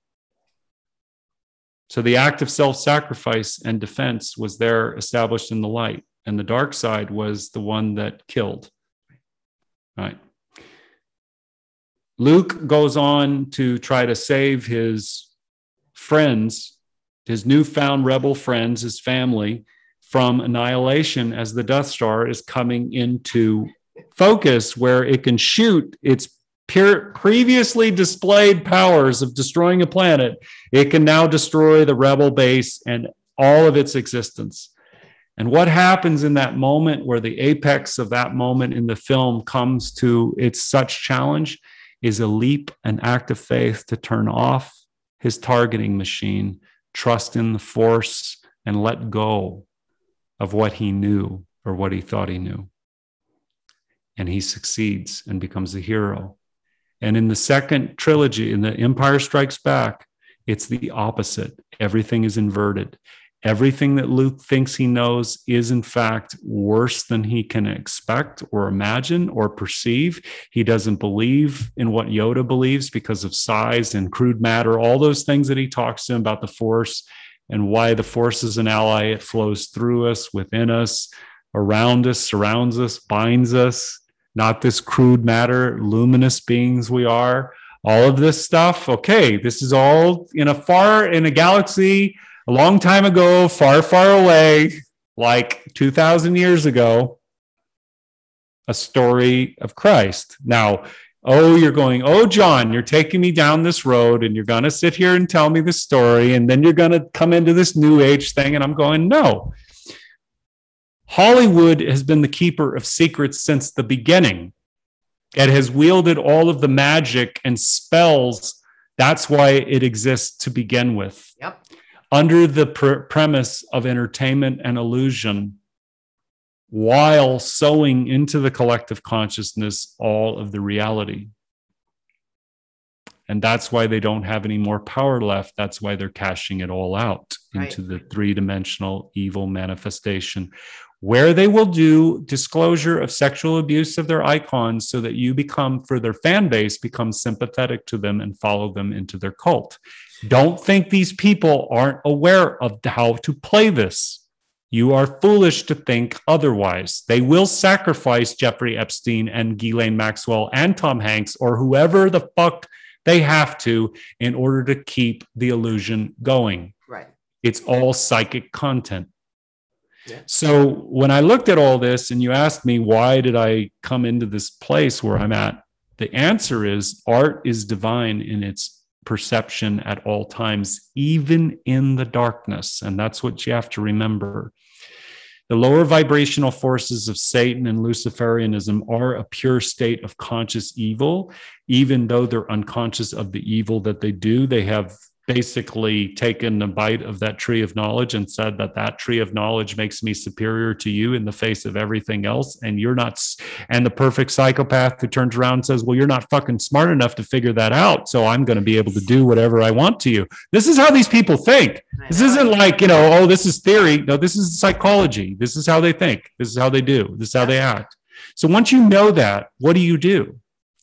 So the act of self-sacrifice and defense was there established in the light, and the dark side was the one that killed. Right. Luke goes on to try to save his friends, his newfound rebel friends, his family, from annihilation as the Death Star is coming into focus, where it can shoot its pure, previously displayed powers of destroying a planet. It can now destroy the rebel base and all of its existence. And what happens in that moment, where the apex of that moment in the film comes to its such challenge, is a leap, an act of faith to turn off his targeting machine, trust in the Force, and let go of what he knew or what he thought he knew. And he succeeds and becomes a hero. And in the second trilogy, in The Empire Strikes Back, it's the opposite. Everything is inverted. Everything that Luke thinks he knows is, in fact, worse than he can expect or imagine or perceive. He doesn't believe in what Yoda believes because of size and crude matter, all those things that he talks to him about the Force and why the Force is an ally. It flows through us, within us, around us, surrounds us, binds us. Not this crude matter, luminous beings we are. All of this stuff, okay, this is all in a far, in a galaxy, a long time ago, far, far away, like two thousand years ago, a story of Christ. Now, oh, you're going, oh, John, you're taking me down this road and you're going to sit here and tell me the story, and then you're going to come into this new age thing. And I'm going, no. Hollywood has been the keeper of secrets since the beginning. It has wielded all of the magic and spells. That's why it exists to begin with. Yep. Under the pr- premise of entertainment and illusion, while sewing into the collective consciousness all of the reality. And that's why they don't have any more power left. That's why they're cashing it all out Right. into the three-dimensional evil manifestation, where they will do disclosure of sexual abuse of their icons so that you become, for their fan base, become sympathetic to them and follow them into their cult. Don't think these people aren't aware of how to play this. You are foolish to think otherwise. They will sacrifice Jeffrey Epstein and Ghislaine Maxwell and Tom Hanks or whoever the fuck they have to in order to keep the illusion going. Right. It's all psychic content. Yeah. So when I looked at all this and you asked me, why did I come into this place where I'm at? The answer is art is divine in its perception at all times, even in the darkness. And that's what you have to remember. The lower vibrational forces of Satan and Luciferianism are a pure state of conscious evil. Even though they're unconscious of the evil that they do, they have basically taken a bite of that tree of knowledge and said that that tree of knowledge makes me superior to you in the face of everything else. And you're not, and the perfect psychopath who turns around and says, well, you're not fucking smart enough to figure that out. So I'm going to be able to do whatever I want to you. This is how these people think. This isn't like, you know, oh, this is theory. No, this is psychology. This is how they think. This is how they do. This is how they act. So once you know that, what do you do?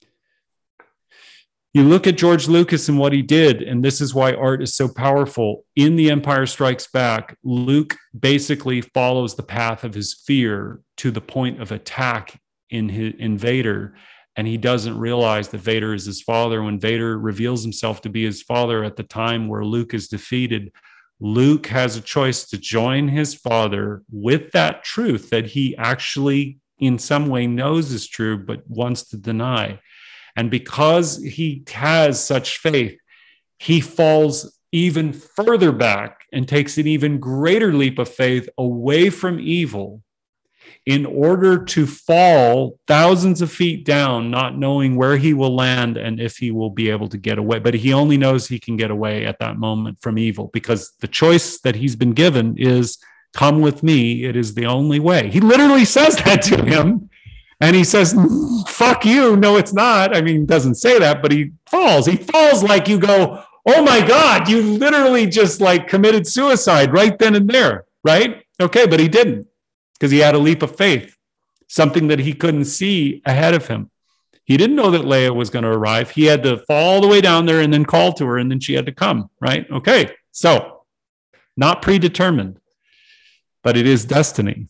You look at George Lucas and what he did, and this is why art is so powerful. In The Empire Strikes Back, Luke basically follows the path of his fear to the point of attack in, his, in Vader, and he doesn't realize that Vader is his father. When Vader reveals himself to be his father at the time where Luke is defeated, Luke has a choice to join his father with that truth that he actually in some way knows is true, but wants to deny. And because he has such faith, he falls even further back and takes an even greater leap of faith away from evil in order to fall thousands of feet down, not knowing where he will land and if he will be able to get away. But he only knows he can get away at that moment from evil, because the choice that he's been given is, come with me. It is the only way. He literally says that to him. And he says, fuck you. No, it's not. I mean, he doesn't say that, but he falls. He falls like you go, oh my God, you literally just like committed suicide right then and there, right? Okay, but he didn't, because he had a leap of faith, something that he couldn't see ahead of him. He didn't know that Leia was going to arrive. He had to fall all the way down there and then call to her, and then she had to come, right? Okay, so not predetermined, but it is destiny.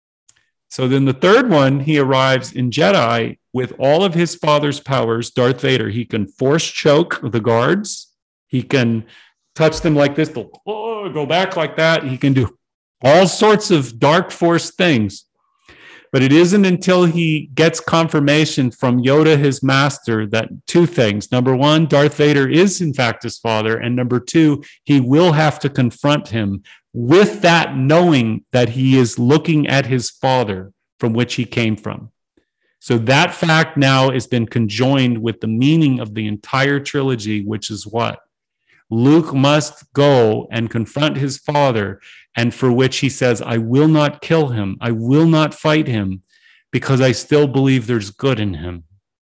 So then the third one, he arrives in Jedi with all of his father's powers, Darth Vader. He can force choke the guards. He can touch them like this. They'll oh, go back like that. He can do all sorts of dark force things. But it isn't until he gets confirmation from Yoda, his master, that two things. Number one, Darth Vader is in fact his father. And number two, he will have to confront him with that knowing that he is looking at his father from which he came from. So that fact now has been conjoined with the meaning of the entire trilogy, which is what? Luke must go and confront his father, and for which he says, I will not kill him. I will not fight him, because I still believe there's good in him.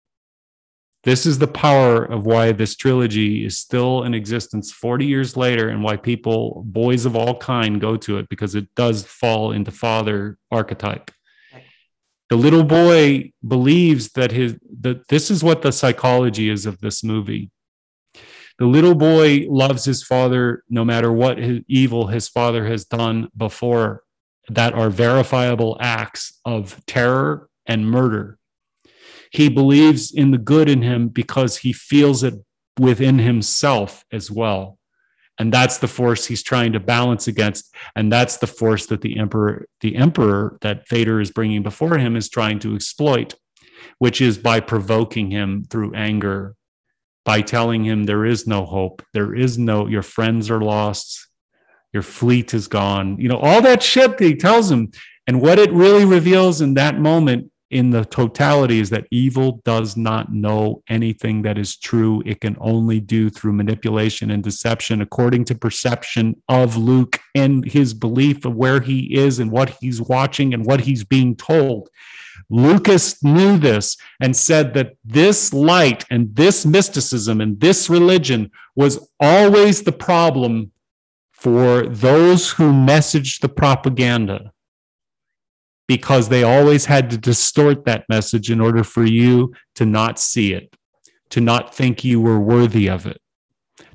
This is the power of why this trilogy is still in existence forty years later, and why people, boys of all kind, go to it, because it does fall into father archetype. The little boy believes that his that this is what the psychology is of this movie. The little boy loves his father no matter what his, evil his father has done before, that are verifiable acts of terror and murder. He believes in the good in him because he feels it within himself as well. And that's the force he's trying to balance against. And that's the force that the emperor, the emperor that Vader is bringing before him is trying to exploit, which is by provoking him through anger, by telling him there is no hope. There is no, your friends are lost. Your fleet is gone. You know, all that shit that he tells him. And what it really reveals in that moment in the totality is that evil does not know anything that is true. It can only do through manipulation and deception, according to perception of Luke and his belief of where he is and what he's watching and what he's being told. Lucas knew this and said that this light and this mysticism and this religion was always the problem for those who messaged the propaganda, because they always had to distort that message in order for you to not see it, to not think you were worthy of it,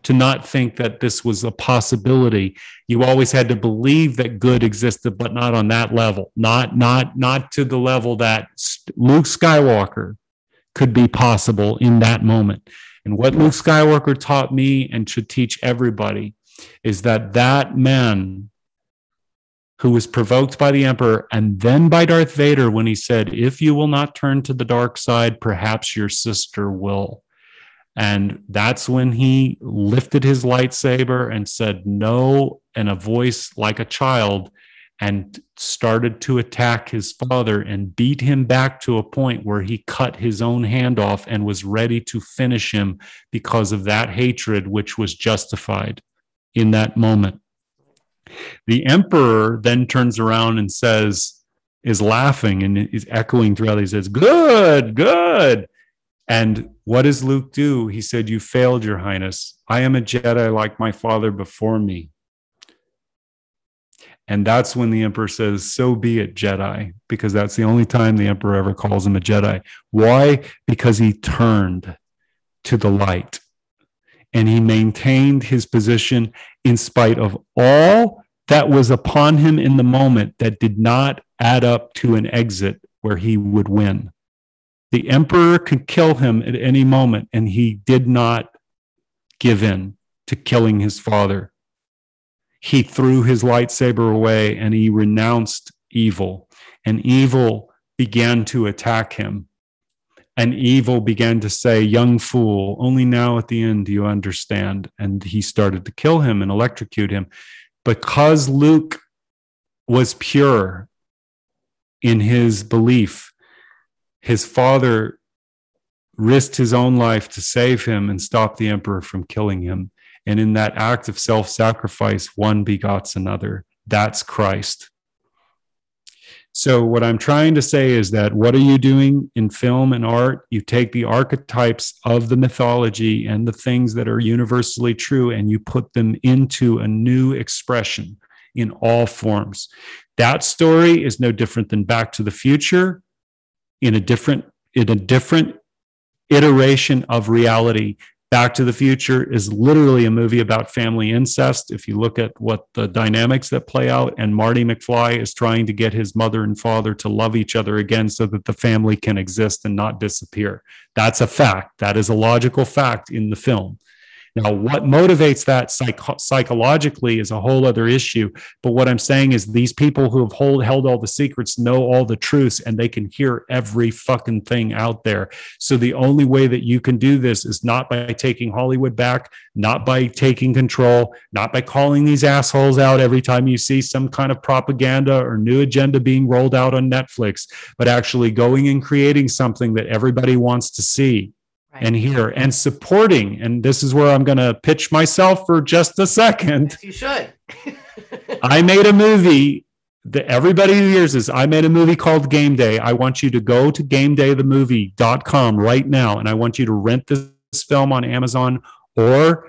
to not think that this was a possibility. You always had to believe that good existed, but not on that level, not, not, not to the level that Luke Skywalker could be possible in that moment. And what Luke Skywalker taught me and should teach everybody is that that man who was provoked by the Emperor and then by Darth Vader when he said, if you will not turn to the dark side, perhaps your sister will. And that's when he lifted his lightsaber and said no in a voice like a child and started to attack his father and beat him back to a point where he cut his own hand off and was ready to finish him because of that hatred, which was justified in that moment. The Emperor then turns around and says, is laughing and is echoing throughout. He says, good, good. And what does Luke do? He said, you failed, Your Highness. I am a Jedi like my father before me. And that's when the Emperor says, so be it, Jedi, because that's the only time the Emperor ever calls him a Jedi. Why? Because he turned to the light and he maintained his position in spite of all that was upon him in the moment that did not add up to an exit where he would win. The Emperor could kill him at any moment, and he did not give in to killing his father. He threw his lightsaber away and he renounced evil, and evil began to attack him. And evil began to say, young fool, only now at the end do you understand. And he started to kill him and electrocute him. Because Luke was pure in his belief, his father risked his own life to save him and stop the Emperor from killing him. And in that act of self-sacrifice, one begots another. That's Christ. So what I'm trying to say is that what are you doing in film and art? You take the archetypes of the mythology and the things that are universally true, and you put them into a new expression in all forms. That story is no different than Back to the Future in a different, in a different iteration of reality. Back to the Future is literally a movie about family incest. If you look at what the dynamics that play out, and Marty McFly is trying to get his mother and father to love each other again so that the family can exist and not disappear. That's a fact. That is a logical fact in the film. Now, what motivates that psych- psychologically is a whole other issue. But what I'm saying is these people who have hold, held all the secrets know all the truths, and they can hear every fucking thing out there. So the only way that you can do this is not by taking Hollywood back, not by taking control, not by calling these assholes out every time you see some kind of propaganda or new agenda being rolled out on Netflix, but actually going and creating something that everybody wants to see. Right. And hear and supporting. And this is where I'm going to pitch myself for just a second. Yes, you should. I made a movie that everybody hears is I made a movie called Game Day. I want you to go to game day the movie dot com right now. And I want you to rent this film on Amazon or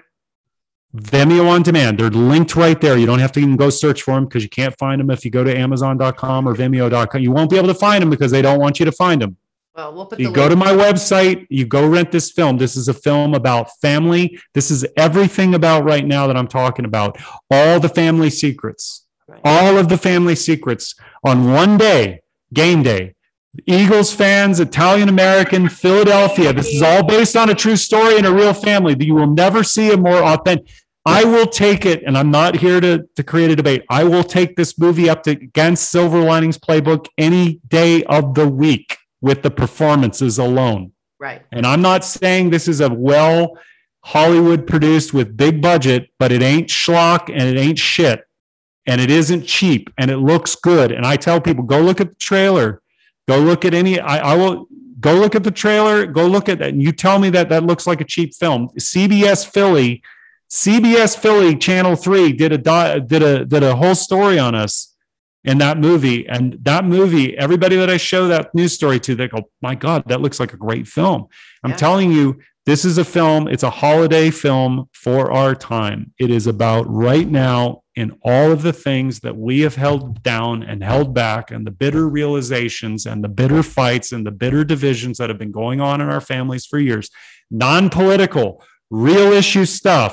Vimeo on demand. They're linked right there. You don't have to even go search for them because you can't find them if you go to amazon dot com or vimeo dot com. You won't be able to find them because they don't want you to find them. Well, we'll put you the go link. to my website, you go rent this film. This is a film about family. This is everything about right now that I'm talking about. All the family secrets, right. all of the family secrets on one day, Game Day. Eagles fans, Italian American, Philadelphia. This is all based on a true story and a real family. You will never see a more authentic. I will take it, and I'm not here to, to create a debate. I will take this movie up to against Silver Linings Playbook any day of the week with the performances alone. Right. And I'm not saying this is a well Hollywood produced with big budget, but it ain't schlock and it ain't shit. And it isn't cheap and it looks good. And I tell people, go look at the trailer. Go look at any, I, I will go look at the trailer, go look at that. And you tell me that that looks like a cheap film. C B S Philly, C B S Philly Channel three did a, did a, did a whole story on us in that movie. And that movie, everybody that I show that news story to, they go, my God, that looks like a great film. I'm yeah. telling you, this is a film. It's a holiday film for our time. It is about right now in all of the things that we have held down and held back and the bitter realizations and the bitter fights and the bitter divisions that have been going on in our families for years. Non-political, real issue stuff.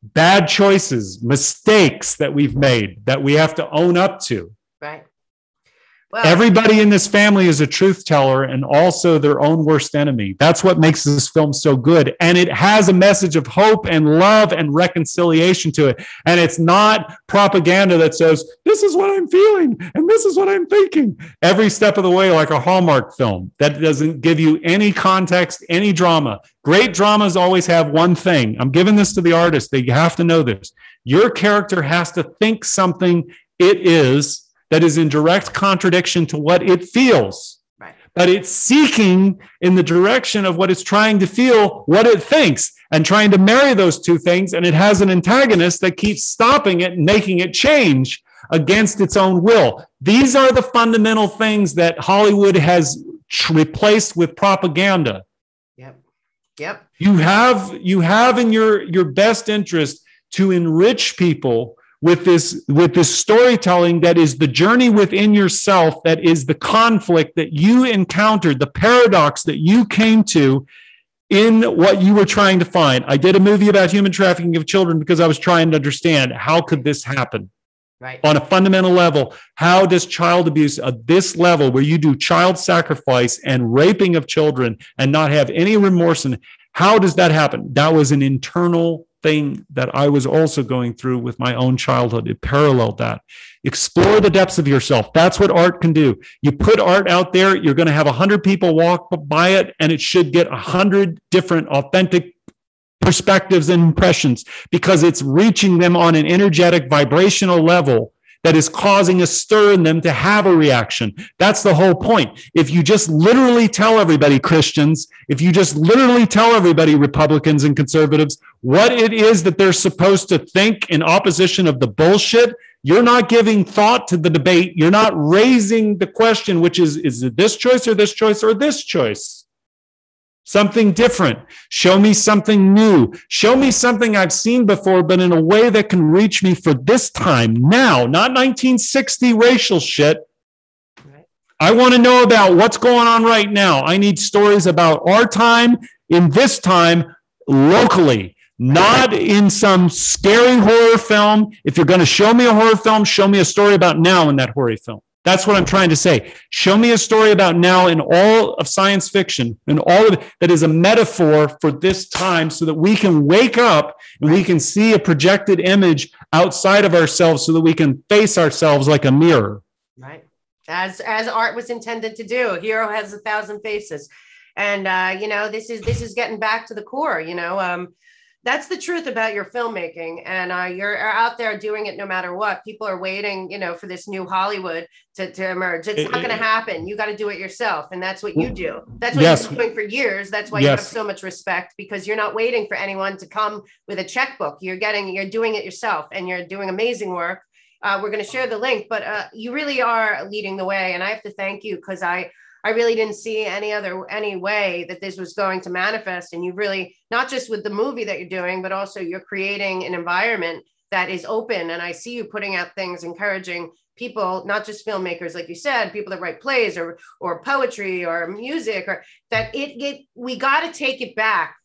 bad choices, mistakes that we've made that we have to own up to. Right. Well, everybody in this family is a truth teller and also their own worst enemy. That's what makes this film so good. And it has a message of hope and love and reconciliation to it. And it's not propaganda that says, this is what I'm feeling and this is what I'm thinking every step of the way, like a Hallmark film that doesn't give you any context, any drama. Great dramas always have one thing. I'm giving this to the artist. They have to know this. Your character has to think something it is that is in direct contradiction to what it feels. Right. But it's seeking in the direction of what it's trying to feel, what it thinks, and trying to marry those two things. And it has an antagonist that keeps stopping it and making it change against its own will. These are the fundamental things that Hollywood has tr- replaced with propaganda. Yep. Yep. You have, you have in your, your best interest to enrich people with this, with this storytelling that is the journey within yourself, that is the conflict that you encountered, the paradox that you came to in what you were trying to find. I did a movie about human trafficking of children because I was trying to understand, how could this happen? Right. On a fundamental level, how does child abuse at this level, where you do child sacrifice and raping of children and not have any remorse, and how does that happen? That was an internal thing that I was also going through with my own childhood. It paralleled that. Explore the depths of yourself. That's what art can do. You put art out there, you're going to have a hundred people walk by it, and it should get a hundred different authentic perspectives and impressions, because it's reaching them on an energetic vibrational level that is causing a stir in them to have a reaction. That's the whole point. If you just literally tell everybody, Christians, if you just literally tell everybody, Republicans and conservatives, what it is that they're supposed to think in opposition of the bullshit, you're not giving thought to the debate. You're not raising the question, which is, is it this choice or this choice or this choice? Something different. Show me something new. Show me something I've seen before, but in a way that can reach me for this time, now, not nineteen sixty racial shit. Right. I want to know about what's going on right now. I need stories about our time in this time locally, not in some scary horror film. If you're going to show me a horror film, show me a story about now in that horror film. That's what I'm trying to say. Show me a story about now in all of science fiction and all of it that is a metaphor for this time, so that we can wake up and we can see a projected image outside of ourselves, so that we can face ourselves like a mirror. Right. As, as art was intended to do. A hero has a thousand faces. And, uh, you know, this is, this is getting back to the core, you know, um, that's the truth about your filmmaking, and uh, you're out there doing it no matter what. People are waiting, you know, for this new Hollywood to, to emerge. It's not going to happen. You got to do it yourself, and that's what you do. That's what yes. you've been doing for years. That's why yes. you have so much respect, because you're not waiting for anyone to come with a checkbook. You're getting, you're doing it yourself, and you're doing amazing work. Uh, we're going to share the link, but uh, you really are leading the way, and I have to thank you, because I. I really didn't see any other, any way that this was going to manifest. And you really, not just with the movie that you're doing, but also you're creating an environment that is open. And I see you putting out things, encouraging people, not just filmmakers, like you said, people that write plays or, or poetry or music, or that it, it we got to take it back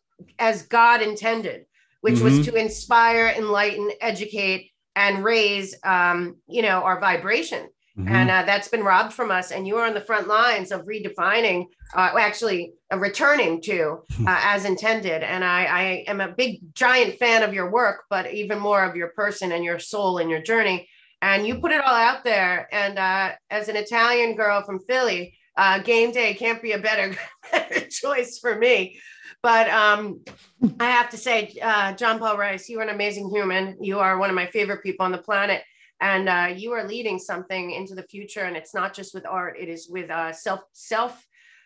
as God intended, which mm-hmm. was to inspire, enlighten, educate, and raise, um, you know, our vibration. Mm-hmm. And uh, that's been robbed from us. And you are on the front lines of redefining, uh, actually uh, returning to uh, as intended. And I, I am a big, giant fan of your work, but even more of your person and your soul and your journey. And you put it all out there. And uh, as an Italian girl from Philly, uh, game day can't be a better, better choice for me. But um, I have to say, uh, John Paul Rice, you are an amazing human. You are one of my favorite people on the planet. And uh, you are leading something into the future, and it's not just with art; it is with uh, self, self,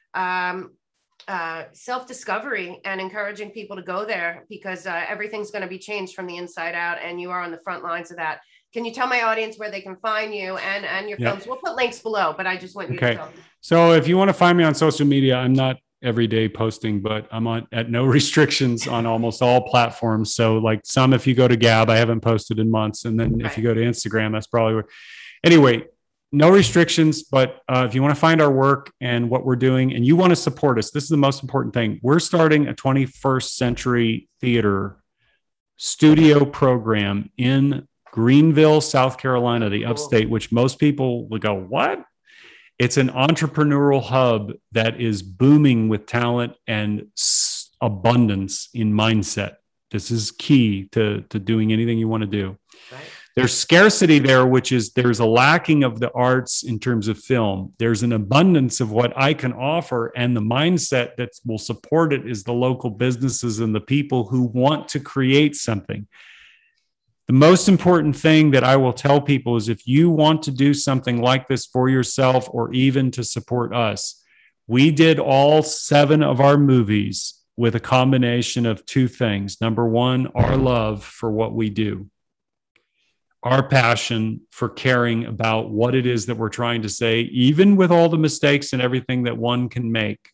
um, uh, self-discovery, and encouraging people to go there, because uh, everything's going to be changed from the inside out, and you are on the front lines of that. Can you tell my audience where they can find you and and your yep. films? We'll put links below, but I just want you okay. to tell them. So if you want to find me on social media, I'm not every day posting, but I'm on at no restrictions on almost all platforms. So like some, if you go to Gab, I haven't posted in months. And then right. if you go to Instagram, that's probably where, anyway, no restrictions. But uh, if you want to find our work and what we're doing and you want to support us, this is the most important thing. We're starting a twenty-first century theater studio program in Greenville, South Carolina, the upstate, which most people would go, what? It's an entrepreneurial hub that is booming with talent and abundance in mindset. This is key to, to doing anything you want to do. Right. There's scarcity there, which is there's a lacking of the arts in terms of film. There's an abundance of what I can offer, and the mindset that will support it is the local businesses and the people who want to create something. The most important thing that I will tell people is if you want to do something like this for yourself or even to support us, we did all seven of our movies with a combination of two things. Number one, our love for what we do. Our passion for caring about what it is that we're trying to say, even with all the mistakes and everything that one can make.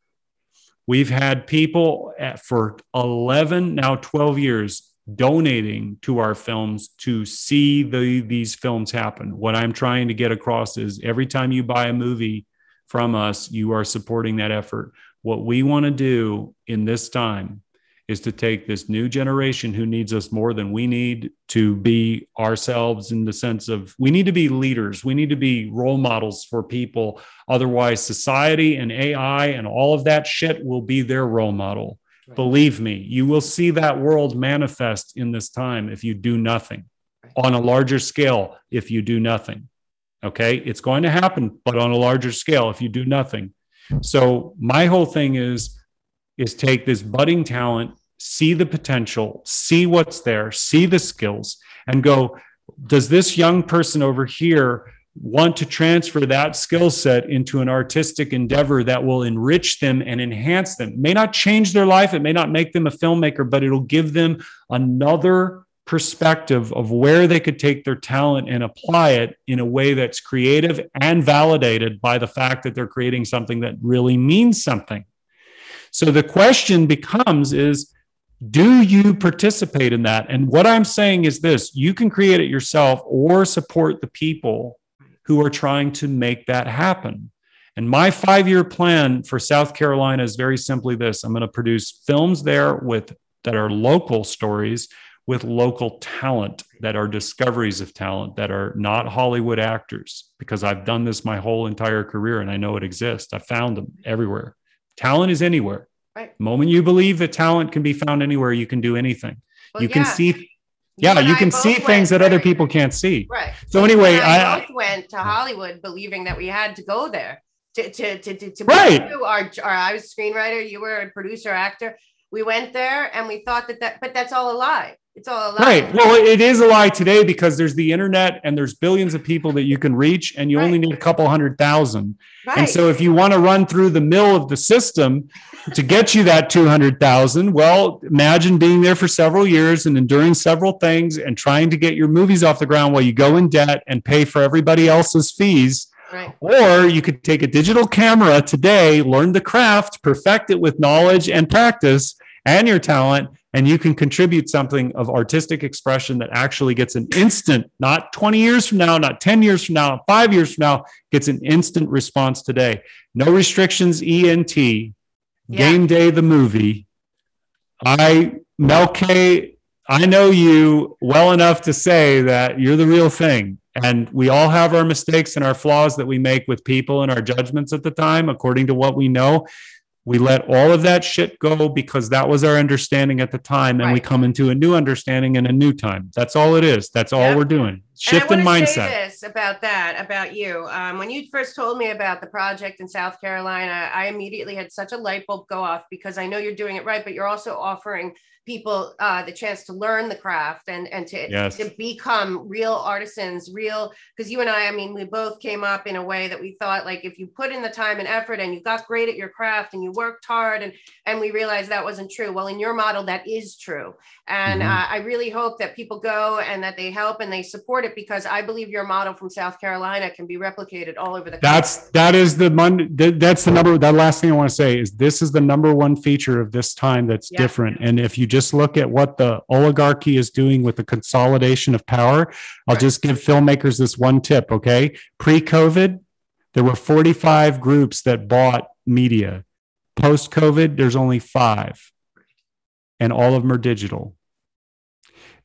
We've had people at, for eleven, now twelve years, donating to our films to see the, these films happen. What I'm trying to get across is every time you buy a movie from us, you are supporting that effort. What we want to do in this time is to take this new generation who needs us more than we need to be ourselves, in the sense of we need to be leaders. We need to be role models for people. Otherwise, society and A I and all of that shit will be their role model. Right. Believe me, you will see that world manifest in this time if you do nothing. Right. On a larger scale, if you do nothing. Okay, it's going to happen, but on a larger scale if you do nothing. So my whole thing is, is take this budding talent, see the potential, see what's there, see the skills, and go, does this young person over here want to transfer that skill set into an artistic endeavor that will enrich them and enhance them? It may not change their life, it may not make them a filmmaker, but it'll give them another perspective of where they could take their talent and apply it in a way that's creative and validated by the fact that they're creating something that really means something. So the question becomes is, do you participate in that? And what I'm saying is this: you can create it yourself or support the people who are trying to make that happen. And my five-year plan for South Carolina is very simply this: I'm going to produce films there with that are local stories, with local talent, that are discoveries of talent, that are not Hollywood actors, because I've done this my whole entire career and I know it exists. I found them everywhere. Talent is anywhere. Right. The moment you believe that talent can be found anywhere, you can do anything. Well, you yeah. can see, yeah, you, you can see things that other people can't see. Right. So anyway, I, I both went to Hollywood believing that we had to go there to to to to, to right. do our, our. I was a screenwriter, you were a producer, actor. We went there and we thought that that, but that's all a lie. It's all a lie. Right. Well, it is a lie today because there's the internet and there's billions of people that you can reach, and you right. only need a couple hundred thousand. Right. And so if you want to run through the mill of the system to get you that two hundred thousand, well, imagine being there for several years and enduring several things and trying to get your movies off the ground while you go in debt and pay for everybody else's fees. Right. Or you could take a digital camera today, learn the craft, perfect it with knowledge and practice and your talent, and you can contribute something of artistic expression that actually gets an instant, not twenty years from now, not ten years from now, five years from now, gets an instant response today. No restrictions, E N T, yeah. Game Day, the movie. I, Mel K, I know you well enough to say that you're the real thing. And we all have our mistakes and our flaws that we make with people and our judgments at the time, according to what we know. We let all of that shit go because that was our understanding at the time. And right. we come into a new understanding in a new time. That's all it is. That's all yep. we're doing. Shift in mindset. Say this about that, about you. Um, when you first told me about the project in South Carolina, I immediately had such a light bulb go off, because I know you're doing it right, but you're also offering people uh, the chance to learn the craft and, and to, yes. to become real artisans, real, because you and I, I mean, we both came up in a way that we thought, like, if you put in the time and effort and you got great at your craft and you worked hard, and, and we realized that wasn't true. Well, in your model, that is true. And mm-hmm. uh, I really hope that people go and that they help and they support it, because I believe your model from South Carolina can be replicated all over the country. That's, that is the, that's the number, that last thing I want to say is this is the number one feature of this time that's yeah. different. And if you just look at what the oligarchy is doing with the consolidation of power, I'll right. just give filmmakers this one tip, okay? Pre-COVID, there were forty-five groups that bought media. Post-COVID, there's only five. And all of them are digital.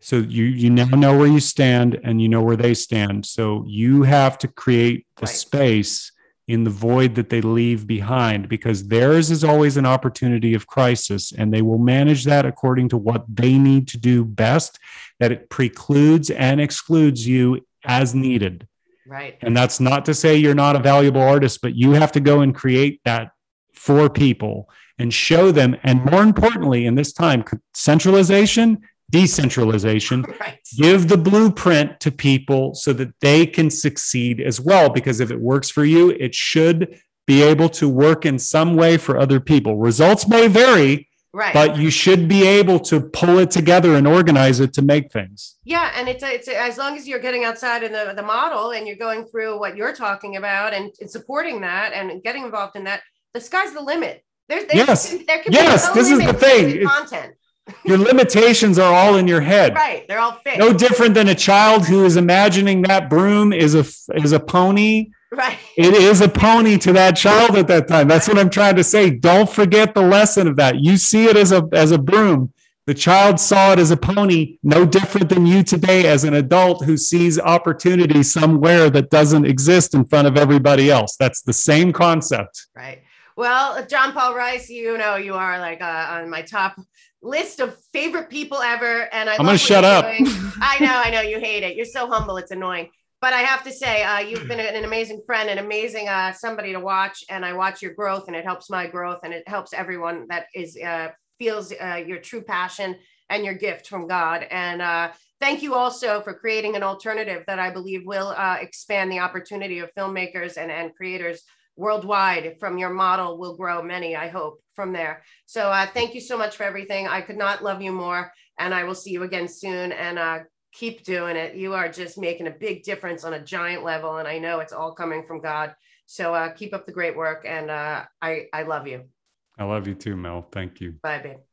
So you you now know where you stand and you know where they stand. So you have to create the Right. space in the void that they leave behind, because theirs is always an opportunity of crisis, and they will manage that according to what they need to do best, that it precludes and excludes you as needed. Right. And that's not to say you're not a valuable artist, but you have to go and create that for people and show them. And more importantly, in this time, centralization, decentralization, Right. give the blueprint to people so that they can succeed as well. Because if it works for you, it should be able to work in some way for other people. Results may vary, Right. but you should be able to pull it together and organize it to make things. Yeah, and it's it's as long as you're getting outside in the, the model and you're going through what you're talking about and, and supporting that and getting involved in that, the sky's the limit. There's, there's yes, there can yes, be no this is the thing. Content. Your limitations are all in your head. Right, they're all fixed. No different than a child who is imagining that broom is a is a pony. Right. It is a pony to that child at that time. That's what I'm trying to say. Don't forget the lesson of that. You see it as a as a broom. The child saw it as a pony, no different than you today as an adult who sees opportunity somewhere that doesn't exist in front of everybody else. That's the same concept. Right. Well, John Paul Rice, you know, you are like uh, on my top list of favorite people ever. And I I'm going to shut up. I know, I know you hate it. You're so humble. It's annoying. But I have to say, uh, you've been an amazing friend, an amazing uh, somebody to watch. And I watch your growth, and it helps my growth, and it helps everyone that is uh, feels uh, your true passion and your gift from God. And uh, thank you also for creating an alternative that I believe will uh, expand the opportunity of filmmakers and, and creators worldwide. From your model will grow many, I hope, from there. So uh, thank you so much for everything. I could not love you more. And I will see you again soon. And uh, keep doing it. You are just making a big difference on a giant level. And I know it's all coming from God. So uh, keep up the great work. And uh, I, I love you. I love you too, Mel. Thank you. Bye, babe.